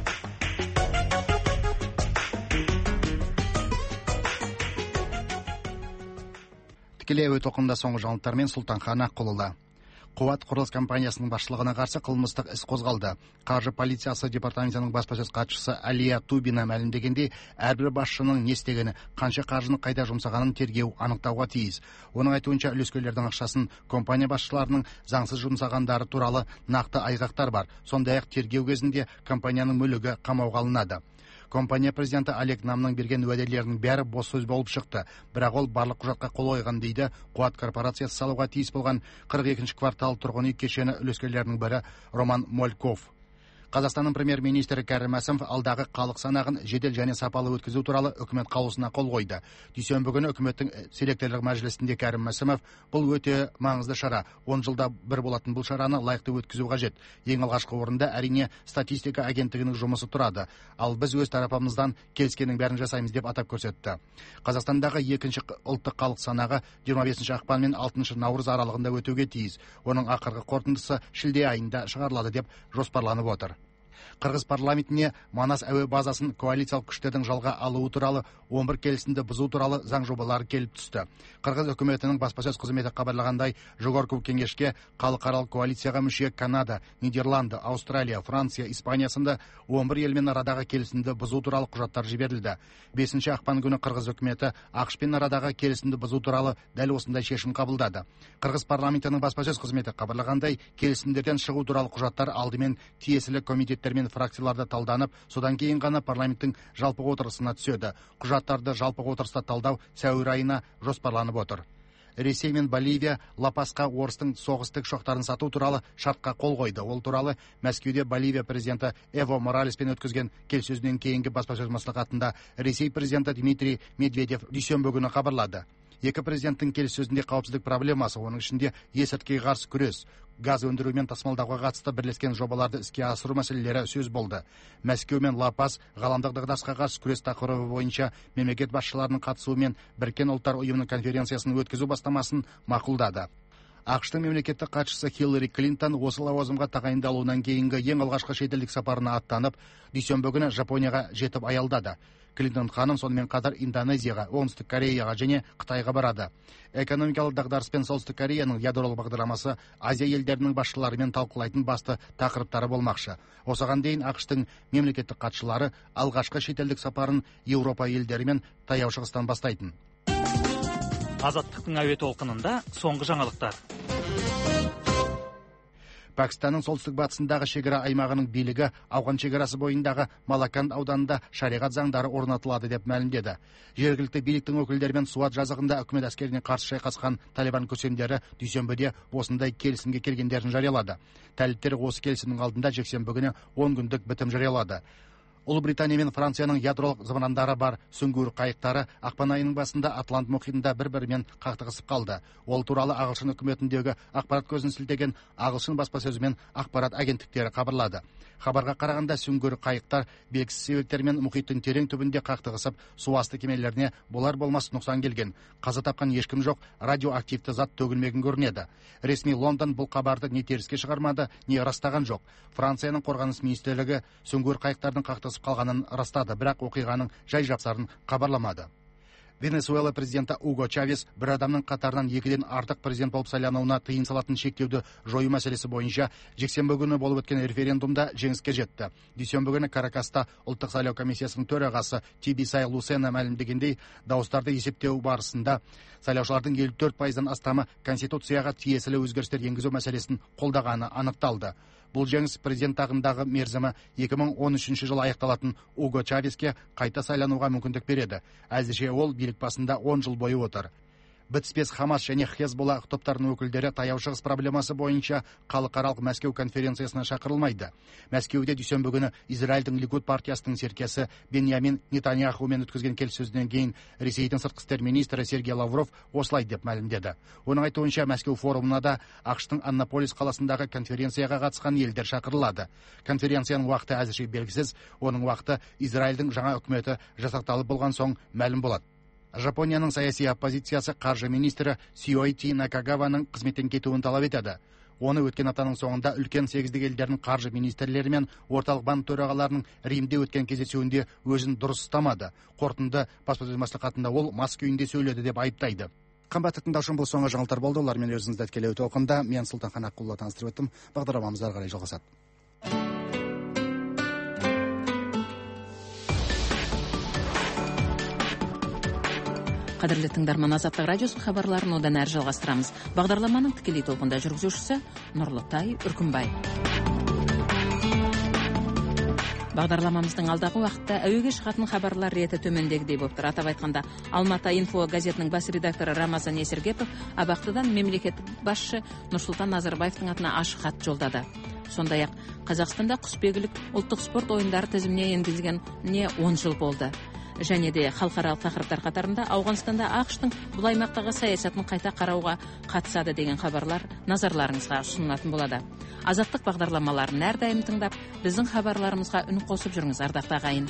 Тікелей әуе толқынында соңғы жаңалықтармен Сұлтанхан Аққұлұлы. Қуат құрылыс компаниясының басшылығына қарсы қылмыстық іс қозғалды. Қаржы полициясы департаментінің баспасөз хатшысы Алия Тубина мәлімдегендей, әрбір басшының не істегені, қанша қаржыны қайда жұмсағанын тергеу анықтауға тиіс. Оның айтуынша, үлескерлердің ақшасын компания басшыларының заңсыз жұмсағандары туралы нақты айғақтар бар. Сондай-ақ тергеу кезінде компанияның мүлігі қамауға алынады. Компания президенті Олег Намның берген уәделерінің бәрі бос сөз болып шықты. Бірақ ол барлық құжатқа қол қойған дейді. Қуат корпорациясы салуға тиіс болған 42-ші квартал тұрғын үй кешені үлескерлерінің бірі Роман Мольков. Қазақстанның премьер-министрі Кәрім Мәсімов алдағы халық санағын жедел және сапалы өткізу туралы үкімет қаулысына қол қойды. Дүйсенбі күні үкіметтің селекторлық мәжілісінде Кәрім Мәсімов бұл өте маңызды шара. 10 жылда бір болатын бұл шараны лайықты өткізу қажет. Ең алғашқы орында әрине статистика агенттігінің жұмысы тұрады. Ал біз өз тарапымыздан келіскеннің бәрін жасаймыз деп атап көрсетті. Қазақстандағы екінші ұлттық халық санағы 25 ақпан мен 6 наурыз аралығында өтуге тиіс. Оның ақырғы қорытындысы шілде айында шығарылады деп жоспарланып отыр. Қырғыз парламентіне Манас әуе базасын коалициялық күштердің жалға алуы туралы 11 келісімді бұзу туралы заң жобалары келіп түсті. Қырғыз үкіметінің баспасөз қызметі хабарлағандай, жоғарғы кеңеске халықаралық коалицияға мүше Канада, Нидерланды, Аустралия, Франция, Испания сынды 11 елмен арадағы келісімді бұзу туралы құжаттар жіберілді. 5 ақпан күні Қырғыз үкіметі ақш-пен арадағы келісімді бұзу туралы дәл осындай шешім қабылдады. Қырғыз парламентінің баспасөз қызметі хабарлағандай, келісімдерден шығу туралы құжаттар алдымен тиесілі комитеттер мен фракцияларда талданып, содан кейін ғана парламенттің жалпы отырысына түседі. Құжаттарды жалпы отырыста талдау сәуір айына жоспарланып отыр. Ресей мен Боливия Ла-Пасқа орыстың соғыс тікұшақтарын сату туралы шартқа қол қойды. Ол туралы Мәскеуде Боливия президенті Эво Моралеспен өткізген келіссөзінен кейінгі баспасөз маслихатында Ресей президенті Дмитрий Медведев дүйсенбі күні хабарлады. Екі президенттің келіссөзінде қауіпсіздік проблемасы, оның ішінде есірткіге қарсы күрес, газ өндіру мен тасымалдауға қатысты бірлескен жобаларды іске асыру мәселелері сөз болды. Мәскеу мен Ла-Пас ғаламдық дағдарысқа қарсы күрес тақырыбы бойынша мемлекет басшыларының қатысуымен Біріккен ұлттар ұйымының конференциясын өткізу бастамасын мақұлдады. ақш-тың мемлекеттік хатшысы Хиллари Клинтон осы лауазымға тағайындалуынан кейінгі ең алғашқы шетелдік сапарына аттанып, дүйсенбі күні Жапонияға жетіп аялдады. Клинтон ханым сонымен қатар Индонезияға, Оңтүстік Кореяға және Қытайға барады. Экономикалық дағдарыс пен Солтүстік Кореяның ядролық бағдарламасы Азия елдерінің басшыларымен талқылайтын басты тақырыптары болмақшы. Осыған дейін ақш-тың мемлекеттік хатшылары алғашқы шетелдік сапарын Еуропа елдері мен Таяу Шығыстан бастайтын. Азаттықтың әуе толқынында соңғы жаңалықтар. Пәкістанның солтүстік батысындағы шекара аймағының билігі Ауған шекарасы бойындағы Малаканд ауданында шариғат заңдары орнатылады деп мәлімдеді. Жергілікті биліктің өкілдерімен Суат жазығында үкімет әскеріне қарсы шайқасқан Талибан көсемдері дүйсенбіде осындай келісімге келгендерін жариялады. Талиптер осы келісімнің алдында жексенбі күні 10 күндік бітім жариялады. Ұлыбритания мен Францияның ядролық зымырандары бар сүңгуір қайықтары ақпан айының басында Атлант мұхитында бір-бірімен қақтығысып қалды. Ол туралы Ағылшын үкіметіндегі ақпарат көзін сілтеген Ағылшын баспасөзі мен ақпарат агенттіктері хабарлады. Хабарға қарағанда сүңгуір қайықтар белгісіз себептермен мұхиттың терең түбінде қақтығысып, су асты кемелеріне болар болмас нұқсан келген. Қаза тапқан ешкім жоқ, радиоактивті зат төгілмеген көрінеді. Ресми Лондон бұл хабарды не теріске шығармады, не растаған жоқ. Францияның қорғаныс министрлігі сүңгуір қайықтардың қақтығысып қалғанын растады, бірақ оқиғаның жай-жапсарын хабарламады. Венесуэла президенті Уго Чавес бір адамның қатарынан екіден артық президент болып сайлануына тыйым салатын шектеуді жою мәселесі бойынша жексенбі күні болып өткен референдумда жеңіске жетті. Дүйсенбі күні Каракаста ұлттық сайлау комиссиясының төрағасы Тибисай Лусена мәлімдегендей, дауыстарды есептеу барысында сайлаушылардың 54%-дан астамы конституцияға тиесілі өзгерістер енгізу мәселесін қолдағаны анықталды. Бұл жеңіс президент тағындағы мерзімі 2013 жылы аяқталатын Уго Чавеске қайта сайлануға мүмкіндік береді. Әзірше ол билік басында 10 жыл бойы отыр. бітіспес Хамас және Хезболла топтарының өкілдері таяу шығыс проблемасы бойынша халықаралық Мәскеу конференциясына шақырылмайды. Мәскеуде дүйсенбі күні Израильдің Ликуд партиясының серкесі Беньямин Нетаньяхумен өткізген келіссөзден кейін Ресейдің сыртқы істер министрі Сергей Лавров осылай деп мәлімдеді. Оның айтуынша Мәскеу форумына да ақш-тың Аннаполис қаласындағы конференцияға қатысқан елдер шақырылады. Конференцияның уақыты әзірше белгісіз, оның уақыты Израильдің жаңа үкіметі жасақталып болған соң мәлім болады. Жапонияның саяси оппозициясы қаржы министрі Сюэйчи Накагаваның қызметтен кетуін талап етеді. Оны өткен аптаның соңында үлкен сегіздік елдердің қаржы министрлері мен орталық банк төрағаларының Римде өткен кездесуінде өзін дұрыс ұстамады. Қорытынды баспасөз мәслихатында ол мас күйінде сөйледі деп айыптайды. Қымбатты тыңдаушым, бұл соңғы жаңалықтар болды. Олармен өзіңізді тікелей толқында мен Сұлтанхан Аққұлова таныстырып өттім. Бағдарламамыз ары қарай жалғасады. Қадірлі тыңдарман, Азаттық радиосы хабарларын одан әрі жалғастырамыз. Бағдарламаның тікелей толқында жүргізушісі Нұрлытай Үркімбай. Бағдарламамыздың алдағы уақытта әуеге шығатын хабарлар реті төмендегідей болып тұр. Атап айтқанда, Алматы инфо газетінің бас редакторы Рамазан Есергепов абақтыдан мемлекеттік басшы Нұрсұлтан Назарбаевтың атына ашық хат жолдады. Сондай-ақ Қазақстанда құсбегілік ұлттық спорт ойындары тізіміне енгізілгеніне 10 жыл болды. Және де халықаралық тақырыптар қатарында Ауғанстанда ақш-тың бұл аймақтағы саясатын қайта қарауға қатысады деген хабарлар назарларыңызға ұсынылатын болады. Азаттық бағдарламаларын әрдайым тыңдап, біздің хабарларымызға үн қосып жүріңіз, ардақты ағайын.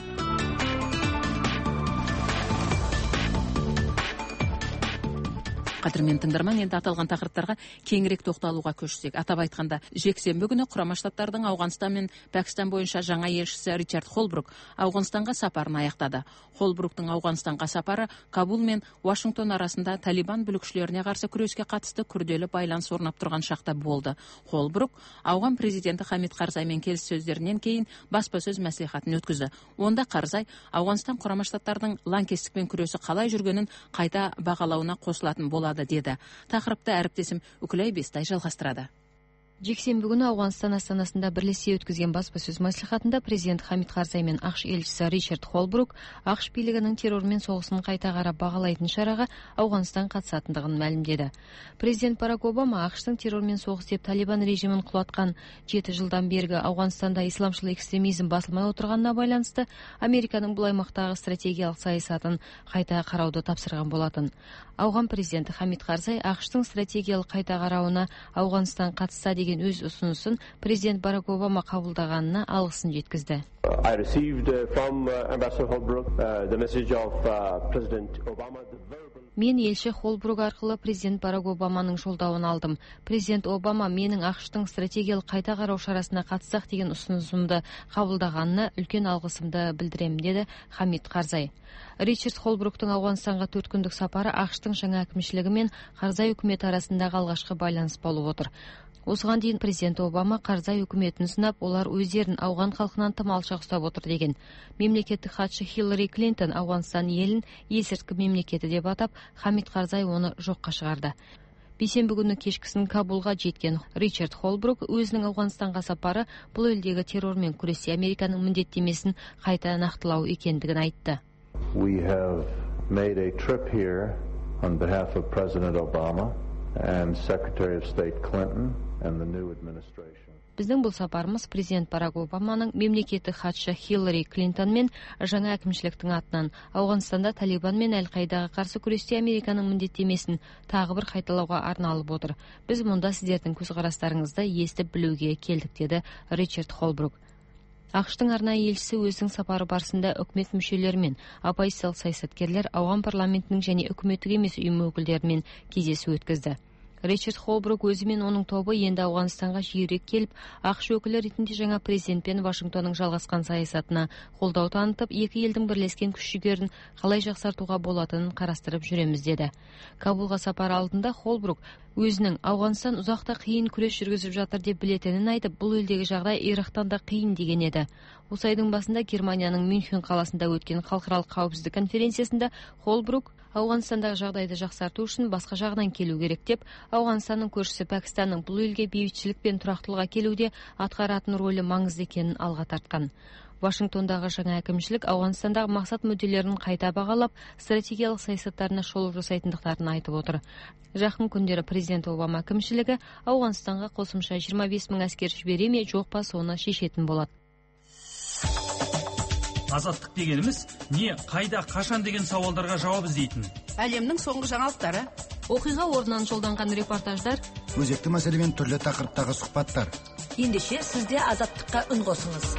Қадірмен тыңдарман, енді аталған тақырыптарға кеңірек тоқталуға көшсек. Атап айтқанда, жексенбі күні Құрама Штаттардың Ауғанстан мен Пәкістан бойынша жаңа елшісі Ричард Холбрук Ауғанстанға сапарын аяқтады. Холбруктың Ауғанстанға сапары Кабул мен Вашингтон арасында Талибан бүлікшілеріне қарсы күреске қатысты күрделі байланыс орнап тұрған шақта болды. Холбрук Ауған президенті Хамид Карзаймен келіссөздерінен кейін баспасөз мәслихатын өткізді. Онда Карзай Ауғанстан Құрама Штаттардың лаңкестікпен күресі қалай жүргенін қайта бағалауына қосылатын болады деді. Тақырыпты әріптесім Үкілай Бестай жалғастырады. Жексенбі күні Ауғанстан астанасында бірлесе өткізген баспасөз мәслихатында президент Хамид Карзай мен ақш елшісі Ричард Холбрук ақш билігінің террормен соғысын қайта қарап бағалайтын шараға Ауғанстан қатысатындығын мәлімдеді. Президент Барак Обама ақштың террормен соғыс деп Талибан режимін құлатқан 7 жылдан бергі Ауғанстанда исламшыл экстремизм басылмай отырғанына байланысты Американың бұл аймақтағы стратегиялық саясатын қайта қарауды тапсырған болатын. Ауған президенті Хамид Карзай ақштың стратегиялық қайта қарауына Ауғанстан қатысса деген өз ұсынысын президент Барак Обама қабылдағанына алғысын жеткізді. I received from Ambassador Holbrooke the message of President Obama. Мен елші Холбрук арқылы президент Барак Обаманың жолдауын алдым. Президент Обама менің ақштың стратегиялық қайта қарау шарасына қатыссақ деген ұсынысымды қабылдағанына үлкен алғысымды білдіремін, деді Хамид Карзай. Ричард Холбруктың Ауғанстанға 4 күндік сапары ақштың жаңа әкімшілігі мен Карзай үкіметі арасындағы алғашқы байланыс болып отыр. Осыған дейін президент Обама Карзай үкіметін сынап, олар өздерін ауған халқынан тым алшақ ұстап отыр деген. Мемлекеттік хатшы Хиллари Клинтон Ауғанстан елін есірткі мемлекеті деп атап, Хамид Карзай оны жоққа шығарды. Бейсенбі күні кешкісін Кабулға жеткен Ричард Холбрук өзінің Ауғанстанға сапары бұл елдегі террормен күресте Американың міндеттемесін қайта нақтылау екендігін айтты. We have made a trip here on behalf of President Obama and Secretary of State Clinton and the new administration. Біздің бұл сапарымыз президент Барак Обаманың мемлекеттік хатшы Хиллари Клинтон мен жаңа әкімшіліктің атынан Ауғанстанда Талибан мен Әл-Қайдаға қарсы күресте Американың міндеттемесін тағы бір қайталауға арналып отыр. Біз мұнда сіздердің көзқарастарыңызды естіп білуге келдік, деді Ричард Холбрук. ақш-тың арнайы елшісі өзінің сапары барысында үкімет мүшелері мен оппозициялық саясаткерлер, ауған парламентінің және үкіметтік емес ұйым өкілдерімен кездесу өткізді. Ричард Холбрук өзі мен оның тобы енді Ауғанстанға жиірек келіп, ақш өкілі ретінде жаңа президент пен Вашингтонның жалғасқан саясатына қолдау танытып, екі елдің бірлескен күш-жігерін қалай жақсартуға болатынын қарастырып жүреміз, деді. Кабулға сапар алдында Холбрук өзінің Ауғанстан ұзақта қиын күрес жүргізіп жатыр деп білетінін айтып, бұл елдегі жағдай Ирактан да қиын деген еді. Осы айдың басында Германияның Мюнхен қаласында өткен халықаралық қауіпсіздік конференциясында Холбрук Ауғанстандағы жағдайды жақсарту үшін басқа жағынан келу керек деп, Ауғанстанның көршісі Пәкістанның бұл елге бейбітшілік пен тұрақтылыққа келуде атқаратын рөлі маңызды екенін алға тартқан. Вашингтондағы жаңа әкімшілік Ауғанстандағы мақсат мүдделерін қайта бағалап, стратегиялық саясаттарына шолу жасайтындықтарын айтып отыр. Жақын күндері президент Обама әкімшілігі Ауғанстанға қосымша 25 мың әскер жібере ме жоқ па соны шешетін болады. Азаттық дегеніміз не, қайда, қашан деген сауалдарға жауап іздейтін. Әлемнің соңғы жаңалықтары, оқиға орнынан жолданған репортаждар, өзекті мәселемен түрлі тақырыптағы сұхбаттар. Ендеше сізде азаттыққа үн қосыңыз.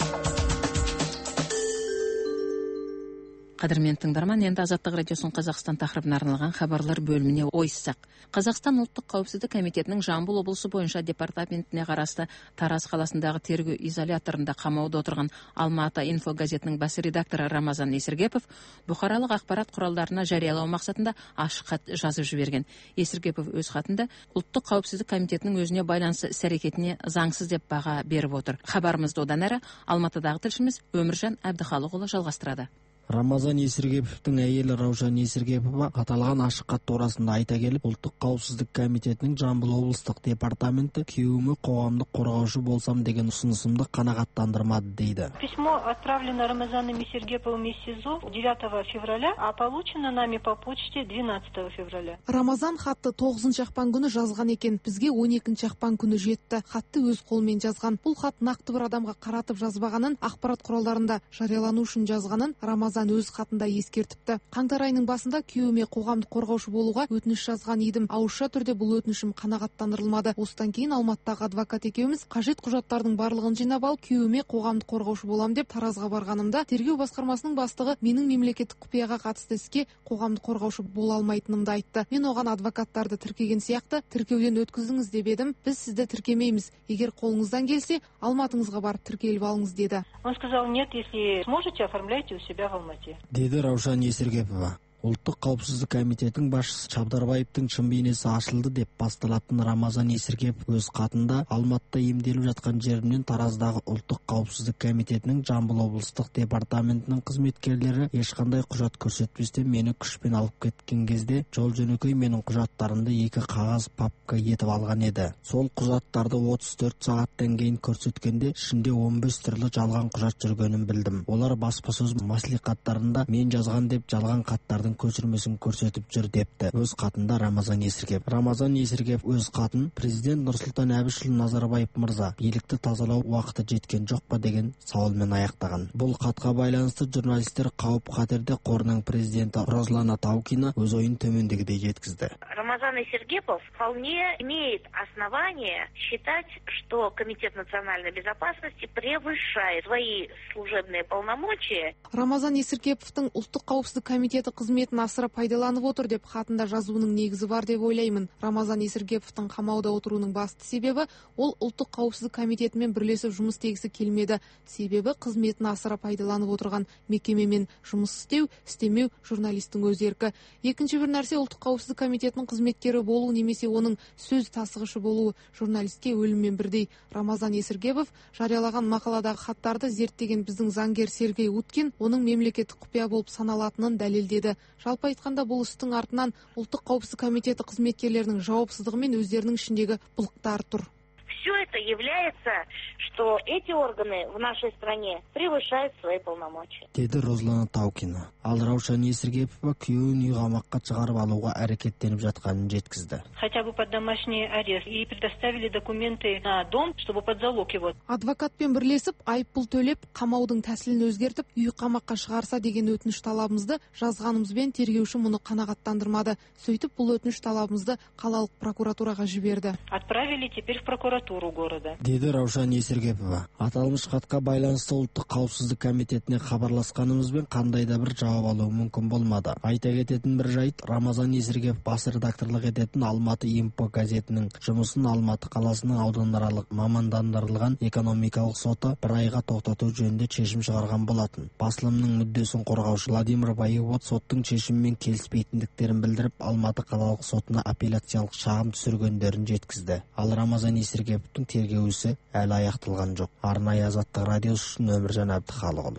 Қадірмен тыңдарман, енді Азаттық радиосын Қазақстан тақырыбына арналған хабарлар бөліміне ойыссақ. Қазақстан ұлттық қауіпсіздік комитетінің Жамбыл облысы бойынша департаментіне қарасты Тараз қаласындағы тергеу изоляторында қамауда отырған Алматы инфо газетінің бас редакторы Рамазан Есіргепов бұқаралық ақпарат құралдарына жариялау мақсатында ашық хат жазып жіберген. Есіргепов өз хатында ұлттық қауіпсіздік комитетінің өзіне байланысты іс-әрекетіне заңсыз деп баға беріп отыр. Хабарымызды одан әрі Алматыдағы тілшіміз Өміржан Әбдіхалықұлы жалғастырады. Рамазан Есіргеповтің әйелі Раушан Есіргепова аталған ашық хат турасында айта келіп, ұлттық қауіпсіздік комитетінің Жамбыл облыстық департаменті күйеуіме қоғамдық қорғаушы болсам деген ұсынысымды қанағаттандырмады дейді. Письмо отправлено Рамазаном Есіргеповым из СИЗО 9 февраля, а получено нами по почте 12 февраля. Рамазан хатты 9 ақпан күні жазған екен. Бізге 12 ақпан күні жетті. Хатты өз қолмен жазған. Бұл хат нақты бір адамға қаратып жазбағанын, ақпарат құралдарында жариялану үшін жазғанын Рамазан өз хатында ескертіпті. Қаңтар айының басында күйеуіме қоғамдық қорғаушы болуға өтініш жазған едім. Ауызша түрде бұл өтінішім қанағаттандырылмады. Осыдан кейін Алматыдағы адвокат екеуміз қажет құжаттардың барлығын жинап алып, күйеуіме қоғамдық қорғаушы болам деп Таразға барғанымда, тергеу басқармасының бастығы менің мемлекеттік құпияға қатысты іске қоғамдық қорғаушы бола алмайтынымды айтты. Мен оған адвокаттарды тіркеген сияқты тіркеуден өткіздіңіз деп едім. Біз сізді тіркемейміз. Егер қолыңыздан келсе, Алматыңызға барып тіркеліп алыңыз деді. Он сказал: "Нет, если сможете, оформляйте у себя в Алмате", деді Раушан Есіргепова. Ұлттық қауіпсіздік комитетінің басшысы Чабдарбаевтың шын бейнесі ашылды деп басталатын Рамазан Есіргепов өз хатында Алматыда емделіп жатқан жерімнен Тараздағы ұлттық қауіпсіздік комитетінің Жамбыл облыстық департаментінің қызметкерлері ешқандай құжат көрсетпестен мені күшпен алып кеткен кезде жол жөнекей менің құжаттарымды 2 қағаз папка етіп алған еді. Сол құжаттарды 34 сағаттан кейін көрсеткенде ішінде 15 түрлі жалған құжат жүргенін білдім. Олар баспасөз маслихаттарында мен жазған деп жалған хаттардың көшірмесін көрсетіп жүр депті өз хатында Рамазан Есіргепов. Рамазан Есіргепов өз хатын президент Нұрсұлтан Әбішұлы Назарбаев мырза, билікті тазалау уақыты жеткен жоқ па деген сауалмен аяқтаған. Бұл хатқа байланысты журналистер қауіп қатерде қорының президенті Розлана Таукина өз ойын төмендегідей жеткізді. Рамазан Есіргепов вполне имеет основание считать, что Комитет национальной безопасности превышает свои служебные полномочия. Рамазан Есіргеповтың ұлттық қауіпсіздік комитеті қызметін асыра пайдаланып отыр деп хатында жазуының негізі бар деп ойлаймын. Рамазан Есіргеповтың қамауда отыруының басты себебі ол ұлттық қауіпсіздік комитетімен бірлесіп жұмыс істегісі келмеді. Себебі қызметін асыра пайдаланып отырған мекемемен жұмыс істемеу журналистің өз еркі. Екінші бір нәрсе, ұлттық қауіпсіздік комитетінің қызметкері болу немесе оның сөз тасығышы болуы журналистке өліммен бірдей. Рамазан Есіргепов жариялаған мақаладағы хаттарды зерттеген біздің заңгер Сергей Уткин оның мемлекеттік құпия болып саналатынын дәлелдеді. Жалпы айтқанда бұл істің артынан ұлттық қауіпсіздік комитеті қызметкерлерінің жауапсыздығы мен өздерінің ішіндегі былықтар тұр. Все это является, что эти органы в нашей стране превышают свои полномочия. Деді Розлана Таукина. Ал Раушан Есіргепова күйеуін үй қамаққа шығарып алуға әрекеттеніп жатқанын жеткізді. Хотя бы под домашний арест и предоставили документы на дом, чтобы под залог его. Адвокатпен бірлесіп, айыппұл төлеп, қамаудың тәсілін өзгертіп, үй қамаққа шығарса деген өтініш талабымызды жазғанымызбен тергеуші мұны қанағаттандырмады. Сөйтіп бұл өтініш талабымызды қалалық прокуратураға жіберді. Отправили теперь в прокуратуру города. Деді Раушан Есіргепова. Аталмыш хатқа байланысты ұлттық қауіпсіздік комитетіне хабарласқанымызбен қандай да бір жауап алу мүмкін болмады. Айта кететін бір жайт, Рамазан Есіргепов бас редакторлық ететін Алматы инфо газетінің жұмысын Алматы қаласының ауданаралық мамандандырылған экономикалық соты бір айға тоқтату жөнінде шешім шығарған болатын. Басылымның мүддесін қорғаушы Владимир Воевод соттың шешімімен келіспейтіндіктерін білдіріп, Алматы қалалық сотына апелляциялық шағым түсіргендерін жеткізді. Ал Рамазан Есіргеповтың тергеу ісі әлі аяқталған жоқ. Арнайы Азаттық радиосы үшін Өміржан Әбдіхалықұлы.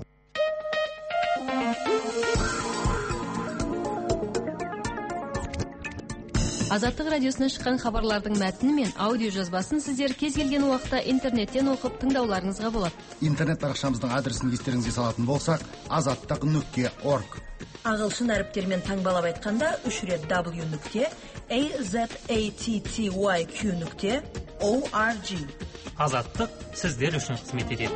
Азаттық радиосынан шыққан хабарлардың мәтіні мен аудио жазбасын сіздер кез келген уақытта интернеттен оқып тыңдауларыңызға болады. Интернет парақшамыздың адресін естеріңізге салатын болсақ, azattak.org. Ағылшын әріптермен таңбалап айтқанда 3 рет w.azattyq.org. Азаттық сіздер үшін қызмет етеді.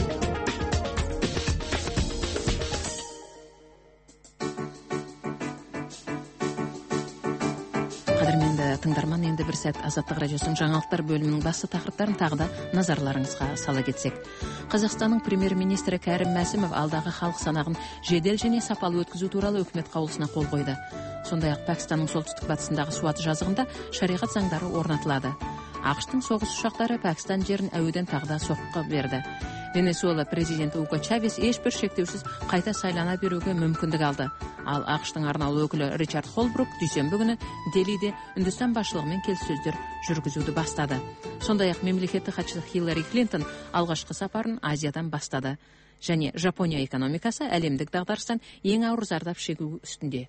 Қадірменді тыңдарман, енді бір сәт Азаттық радиосының жаңалықтар бөлімінің басты тақырыптарын тағы да назарларыңызға сала кетсек. Қазақстанның премьер-министрі Кәрім Мәсімов алдағы халық санағын жедел және сапалы өткізу туралы үкімет қаулысына қол қойды. Сондай-ақ Пәкістанның солтүстік батысындағы Суат жазығында шариғат заңдары орнатылады. ақш-тың соғыс ұшақтары Пәкістан жерін әуеден тағы да соққы берді. Венесуэла президенті Уго Чавес ешбір шектеусіз қайта сайлана беруге мүмкіндік алды. Ал ақш-тың арнаулы өкілі Ричард Холбрук дүйсенбі күні Делиде Үндістан басшылығымен келіссөздер жүргізуді бастады. Сондай-ақ мемлекеттік хатшысы Хиллари Клинтон алғашқы сапарын Азиядан бастады. Және Жапония экономикасы әлемдік дағдарыстан ең ауыр зардап шегу үстінде.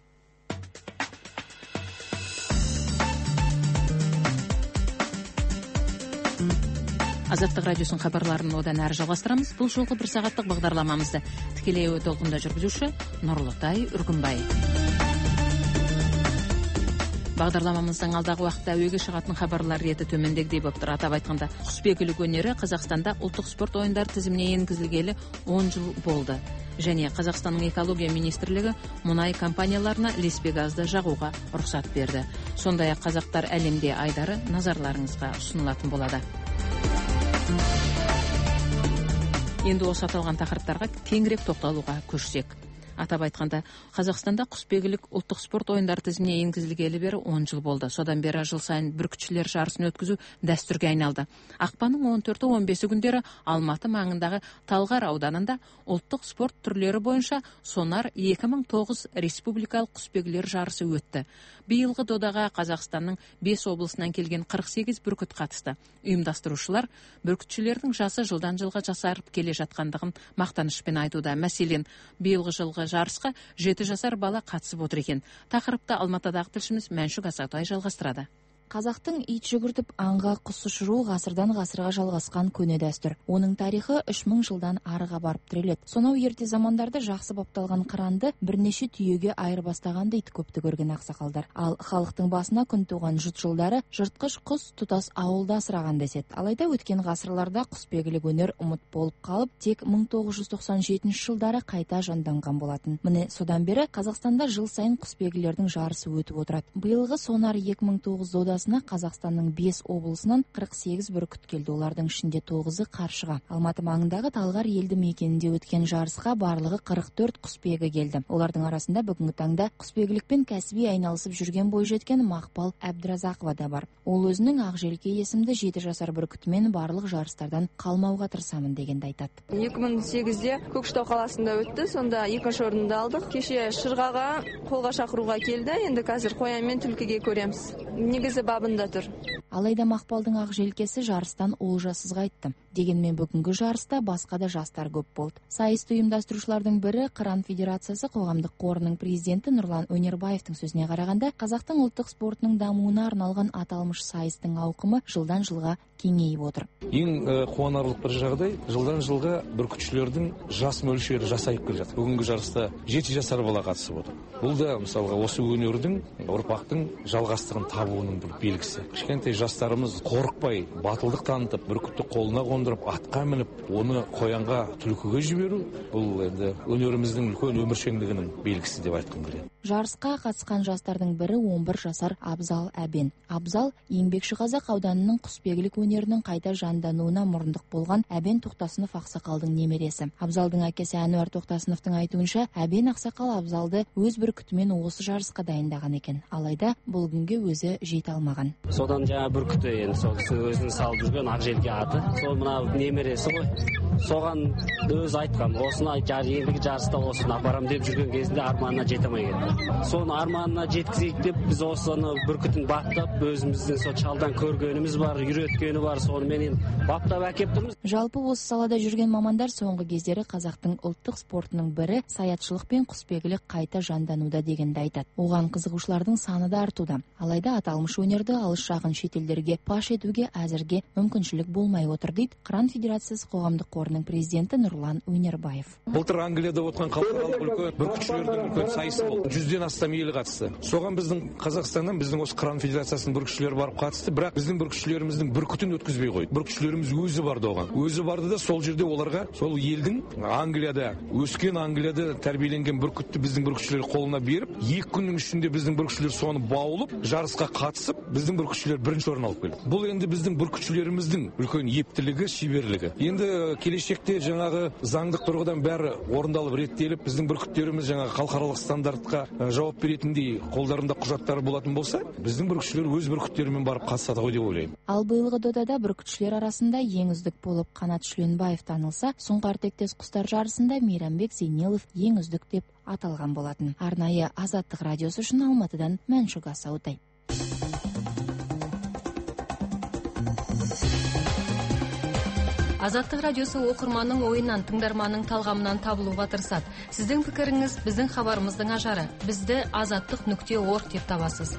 Азаттық радиосының хабарларын одан әрі жалғастырамыз. Бұл жолғы бір сағаттық бағдарламамызды тікелей әуе толқынында жүргізуші Нұрлытай Үргімбай. Бағдарламамыздың алдағы уақытта әуеге шығатын хабарлар реті төмендегідей болып тұр. Атап айтқанда, құсбегілік өнері Қазақстанда ұлттық спорт ойындары тізіміне енгізілгелі 10 жыл болды. Және Қазақстанның экология министрлігі мұнай компанияларына ілеспе газды жағуға рұқсат берді. Сондай-ақ қазақтар әлемде айдары назарларыңызға ұсынылатын болады. Енді осы аталған тақырыптарға кеңірек тоқталуға көшсек. Атап айтқанда, Қазақстанда құсбегілік ұлттық спорт ойындары тізіміне енгізілгелі бері 10 жыл болды. Содан бері жыл сайын бүркітшілер жарысын өткізу дәстүрге айналды. Ақпанның 14-15 күндері Алматы маңындағы Талғар ауданында ұлттық спорт түрлері бойынша Сонар 2009 республикалық құсбегілер жарысы өтті. Биылғы додаға Қазақстанның 5 облысынан келген 48 бүркіт қатысты. Ұйымдастырушылар бүркітшілердің жасы жылдан жылға жасарып келе жатқандығын мақтанышпен айтуда. Мәселен, биылғы жылғы жарысқа 7 жасар бала қатысып отыр екен. Тақырыпты Алматыдағы тілшіміз Мәншүк Асаутай жалғастырады. Қазақтың ит жүгіртіп аңға құс ұшыру ғасырдан ғасырға жалғасқан көне дәстүр. Оның тарихы 3000 жылдан арыға барып тіреледі. Сонау ерте замандарда жақсы бапталған қыранды бірнеше түйеге айырбастаған дейді көпті көрген ақсақалдар. Ал халықтың басына күн туған жұт жылдары жыртқыш құс тұтас ауылда асыраған деседі. Алайда өткен ғасырларда құсбегілік өнер ұмыт болып қалып, тек 1997 жылдары қайта жанданған болатын. Міне содан бері Қазақстанда жыл сайын құсбегілердің жарысы өтіп отырады. Биылғы Сонар 2009 дода Қазақстанның 5 облысынан 48 бүркіт келді. Олардың ішінде 9-ы Қаршыға. Алматы маңындағы Талғар елді мекенінде өткен жарысқа барлығы 44 құсбегі келді. Олардың арасында бүгінгі таңда құсбегілікпен кәсіби айналысып жүрген бойжеткен Мақпал Әбдіразақова да бар. Ол өзінің Ақжелке есімді 7 жасар бүркітімен барлық жарыстардан қалмауға тырысамын дегенді айтады. 2008-де Көкшетау қаласында өтті. Сонда 2-ші орынды алдық. Кеше Шырғаға қолға шақыруға келді. Енді қазір қоян мен түлкіге көреміз. Негізі бабында тұр. Алайда Мақпалдың Ақжелкесі жарыстан олжасыз қайтты. Дегенмен бүгінгі жарыста басқа да жастар көп болды. Сайысты ұйымдастырушылардың бірі Қыран Федерациясы қоғамдық қорының президенті Нұрлан Өнербаевтың сөзіне қарағанда, қазақтың ұлттық спортының дамуына арналған аталмыш сайыстың ауқымы жылдан жылға кеңейіп отыр. Ең қуанарлық бір жағдай, жылдан жылға бүркітшілердің жас мөлшері жасайып келе жатыр. Бүгінгі жарыста 7 жасар бала қатысып отыр. Бұл да мысалға осы өнердің ұрпақтың жалғастығын табуының бір белгісі. Кішкентай жастарымыз қорықпай, батылдық танытып, бүркітті қолына қондырып, атқа мініп, оны қоянға, түлкіге жіберу, бұл енді өнеріміздің үлкен өміршеңдігінің белгісі деп айтқым келеді. Жарысқа қатысқан жастардың бірі 11 жасар Абзал Әбен. Абзал Еңбекші Қазақ ауданының құсбегілік өнерінің қайта жандануына мұрындық болған Әбен Тоқтасынов ақсақалдың немересі. Абзалдың әкесі Әнуар Тоқтасыновтың айтуынша, Әбен ақсақал Абзалды өз бүркітімен осы жарысқа дайындаған екен. Алайда бұл күнге өзі жете алмаған. Содан жаңа бүркіті енді сол өзінің салып жүрген Ақжелке аты. Сол мына немересі ғой. соған өзі айтқан, осыны ендігі жарыста осыны апарам деп жүрген кезінде арманына жете алмай кетті. Соны арманына жеткізейік деп біз осыны бүркітін баптап, өзіміздің сол шалдан көргеніміз бар, үйреткені бар, сонымен баптап әкеп тұрмыз. Жалпы осы салада жүрген мамандар соңғы кездері қазақтың ұлттық спортының бірі саятшылық пен құсбегілік қайта жандануда дегенді айтады. Оған қызығушылардың саны да артуда. Алайда аталмыш өнерді алыс шағын шетелдерге паш етуге әзірге мүмкіншілік болмай отыр дейді Қыран Федерациясы қоғамдық қорының президенті Нұрлан Өнербаев. Былтыр Англияда өткен халықаралық үлкен бүркітшілердің үлкен сайысы болды. 100-ден астам ел қатысты. Соған біздің Қазақстаннан біздің осы Қыран Федерациясының бүркітшілері барып қатысты, бірақ біздің бүркітшілеріміздің бүркітін өткізбей қойды. Бүркітшілеріміз өзі барды оған. Өзі барды да сол жерде оларға сол елдің Англияда өскен, Англияда тәрбиеленген бүркітті біздің бүркітшілер қолына беріп, 2 күннің ішінде біздің бүркітшілер соны баулып, жарысқа қатысып, біздің бүркітшілер бірінші орын алып келді. Бұл енді біздің бүркітшілеріміздің үлкен ептілігі, шеберлігі. Енді келешекте жаңағы заңдық тұрғыдан бәрі орындалып, реттеліп, біздің бүркіттеріміз жаңағы халықаралық стандартқа жауап беретіндей қолдарында құжаттары болатын болса, біздің бүркітшілер өз бүркіттерімен барып қатысады ғой деп ойлаймын. Ал биылғы додада бүркітшілер арасында ең үздік болып Қанат Шүленбаев танылса, сұңқар тектес құстар жарысында Мейрамбек Зейнелов ең үздік деп аталған болатын. Арнайы Азаттық радиосы үшін Алматыдан Мәншүк Асаутай. Азаттық радиосы оқырманның ойынан, тыңдарманның талғамынан табылуға тырысады. Сіздің пікіріңіз біздің хабарымыздың ажары. Бізді azаттық.org деп табасыз.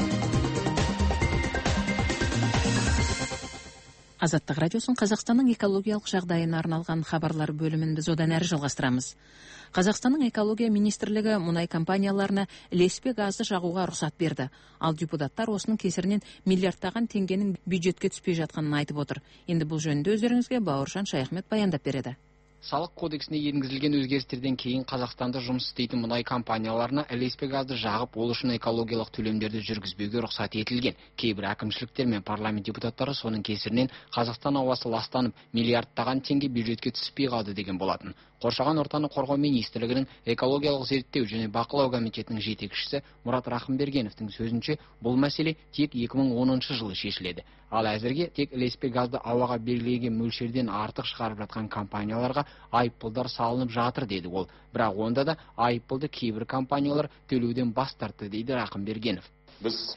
Азаттық радиосын Қазақстанның экологиялық жағдайына арналған хабарлар бөлімін біз одан әрі жалғастырамыз. Қазақстанның экология министрлігі мұнай компанияларына ілеспе газды жағуға рұқсат берді. Ал депутаттар осының кесірінен миллиардтаған теңгенің бюджетке түспей жатқанын айтып отыр. Енді бұл жөнінде өздеріңізге Бауыржан Шайхмет баяндап береді. Салық кодексіне енгізілген өзгерістерден кейін Қазақстанда жұмыс істейтін мұнай компанияларына ілеспе газды жағып, ол үшін экологиялық төлемдерді жүргізбеуге рұқсат етілген. Кейбір әкімшіліктер мен парламент депутаттары соның кесірінен Қазақстан ауасы ластанып, миллиардтаған теңге бюджетке түспей қалды деген болатын. Қоршаған ортаны қорғау министрлігінің экологиялық зерттеу және бақылау комитетінің жетекшісі Мұрат Рахымбергеновтың сөзінше, бұл мәселе тек 2010 жылы шешіледі. Ал әзірге тек ілеспе газды ауаға белгіленген мөлшерден артық шығарып жатқан компанияларға айыппұлдар салынып жатыр деді ол. Бірақ онда да айыппұлды кейбір компаниялар төлеуден бас тартты дейді Рахымбергенов. Біз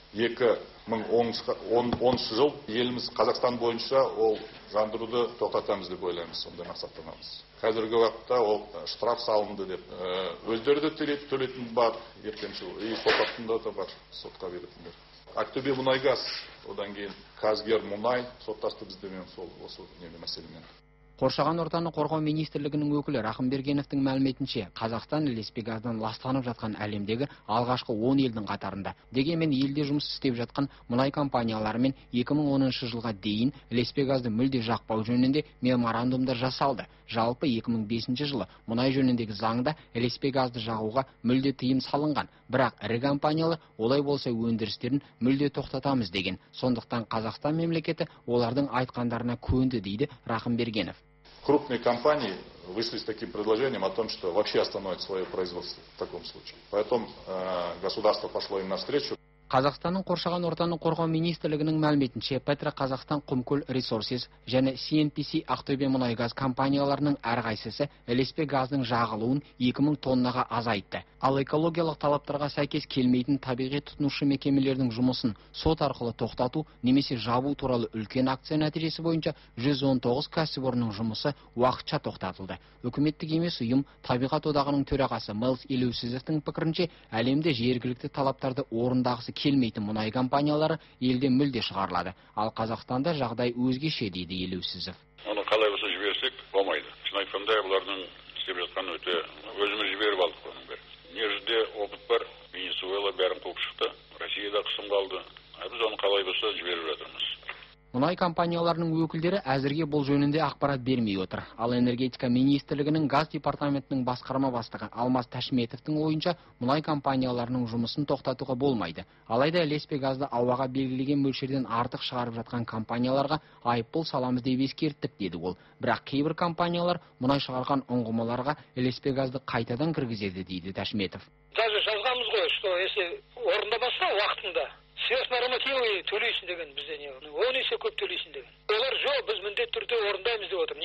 2010 жыл еліміз Қазақстан бойынша ол жандыруды тоқтатамыз деп ойлаймыз, сондай мақсаттанамыз. Қазіргі уақытта ол штраф салынды деп өздері де төлейтін бар, ертең сот алдында да бар, сотқа беретіндер. Ақтөбе мұнайгаз, одан кейін Қазгер мұнай соттасты біздермен сол осы мәселемен. Қоршаған ортаны қорғау министрлігінің өкілі Рахымбергеновтың мәліметінше, Қазақстан ілеспе газдан ластанып жатқан әлемдегі алғашқы 10 елдің қатарында. Дегенмен елде жұмыс істеп жатқан мұнай компанияларымен 2010 жылға дейін ілеспе газды мүлде жақпау жөнінде меморандумдар жасалды. Жалпы 2005 жылы мұнай жөніндегі заңда ілеспе газды жағуға мүлде тыйым салынған. Бірақ ірі компаниялар олай болса өндірістерін мүлде тоқтатамыз деген. Сондықтан Қазақстан мемлекеті олардың айтқандарына көнді дейді Рахымбергенов. Крупные компании вышли с таким предложением о том, что вообще остановят свое производство в таком случае. Поэтому государство пошло им навстречу. Қазақстанның қоршаған ортаны қорғау министрлігінің мәліметінше, Петро Қазақстан Құмкөл Resources және CNPC Ақтөбе мұнайгаз компанияларының әрқайсысы ілеспе газдың жағылуын 2000 тоннаға азайтты. Ал экологиялық талаптарға сәйкес келмейтін табиғи тұтынушы мекемелердің жұмысын сот арқылы тоқтату немесе жабу туралы үлкен акция нәтижесі бойынша 119 кәсіпорынның жұмысы уақытша тоқтатылды. Үкіметтік емес ұйым Табиғат одағының төрағасы Мэлс Елеусізовтың пікірінше, әлемде жергілікті талаптарды орындағысы келмейтін мұнай компаниялары елден мүлде шығарылады. Ал Қазақстанда жағдай өзгеше дейді Елеусізов. Оны қалай болса жіберсек болмайды. Шын айтқанда бұлардың істеп жатқан өте өзіміз жіберіп алдық оның бәрі. Дүниежүзінде опыт бар, Венесуэла бәрін қуып шықты, Россияда қысым қалды. Біз оны қалай болса жіберіп жатырмыз. Мұнай компанияларының өкілдері әзірге бұл жөнінде ақпарат бермей отыр. Ал энергетика министрлігінің газ департаментінің басқарма бастығы Алмас Ташметовтың ойынша, мұнай компанияларының жұмысын тоқтатуға болмайды. Алайда ілеспе газды ауаға белгілеген мөлшерден артық шығарып жатқан компанияларға айыппұл саламыз деп ескерттік деді ол. Бірақ кейбір компаниялар мұнай шығарған ұңғымаларға ілеспе газды қайтадан кіргізеді дейді Ташметов. Даже жазғанымыз ғой, что если орындамаса уақытында сверхнормативы төлейсің деген бізде не. 10 есе көп төлейсің деген. Олар жоқ, біз міндетті түрде орындаймыз деп отыр. Никто төлеу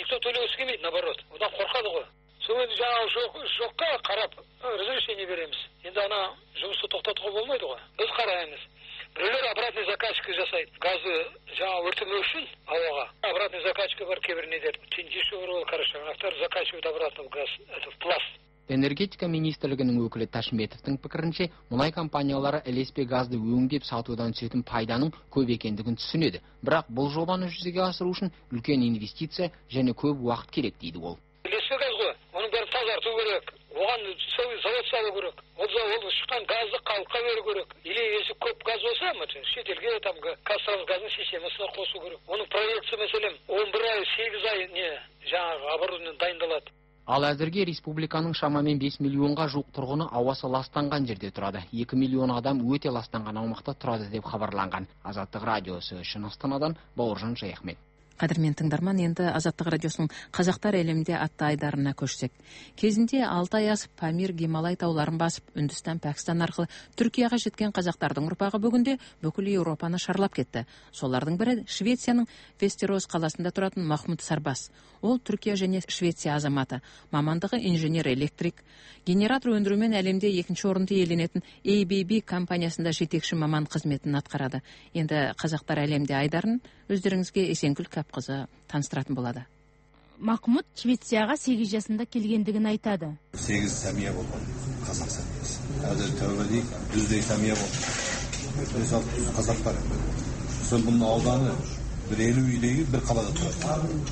айтқысы келмейді, наоборот. Одан қорқады ғой. Сол енді жаңағы жоққа қарап разрешение береміз. Енді ана жұмысты тоқтатуға болмайды ғой. Біз қараймыз. Біреулер обратный закачка жасайды. Газы жаңа өртемеу үшін ауаға. Обратный закачка бар, кейбір недер. Дешевый, короче, анақтар закачивают обратно в газ, в пласт. Энергетика министрлігінің өкілі Ташметовтың пікірінше, мұнай компаниялары ілеспе газды өңдеп сатудан түсетін пайданың көп екендігін түсінеді. Бірақ бұл жобаны жүзеге асыру үшін үлкен инвестиция және көп уақыт керек дейді ол. Ілеспе газ ғой, оның бәрін тазарту керек, оған завод салу керек. Ол шыққан газды халыққа беру керек. Или если көп газ болса, шетелге там қазтрансгаздың системасына қосу керек. Оның проекті мәселен 11 ай, 8 ай жаңағы оборудование дайындалады. Ал әзірге республиканың шамамен 5 миллионға жуық тұрғыны ауасы ластанған жерде тұрады. 2 миллион адам өте ластанған аумақта тұрады деп хабарланған. Азаттық радиосы үшін Астанадан Бауыржан Жайахмет. Қадірмен тыңдарман, енді Азаттық радиосының Қазақтар әлемінде атты айдарына көшсек. Кезінде 6 ай асып Памир Гималай тауларын басып, Үндістан, Пәкістан арқылы Түркияға жеткен қазақтардың ұрпағы бүгінде бүкіл Еуропаны шарлап кетті. Солардың бірі Швецияның Вестерос қаласында тұратын Махмуд Сарбас. Ол Түркия және Швеция азаматы. Мамандығы инженер-электрик. Генератор өндірумен әлемде екінші орынды иеленетін ABB компаниясында жетекші маман қызметін атқарады. Енді Қазақтар әлемде айдарын өздеріңізге Есенкүл Кәпқызы таныстыратын болады. Махмуд Швецияға 8 жасында келгендігін айтады. 8 сәмия болған қазақ сәмиясы. Әзір тәуірдей, дүздей сәмия болған. 5-6 қазақ бар. Сол бұның ауданы бір 50 үйдегі бір қалада тұрады.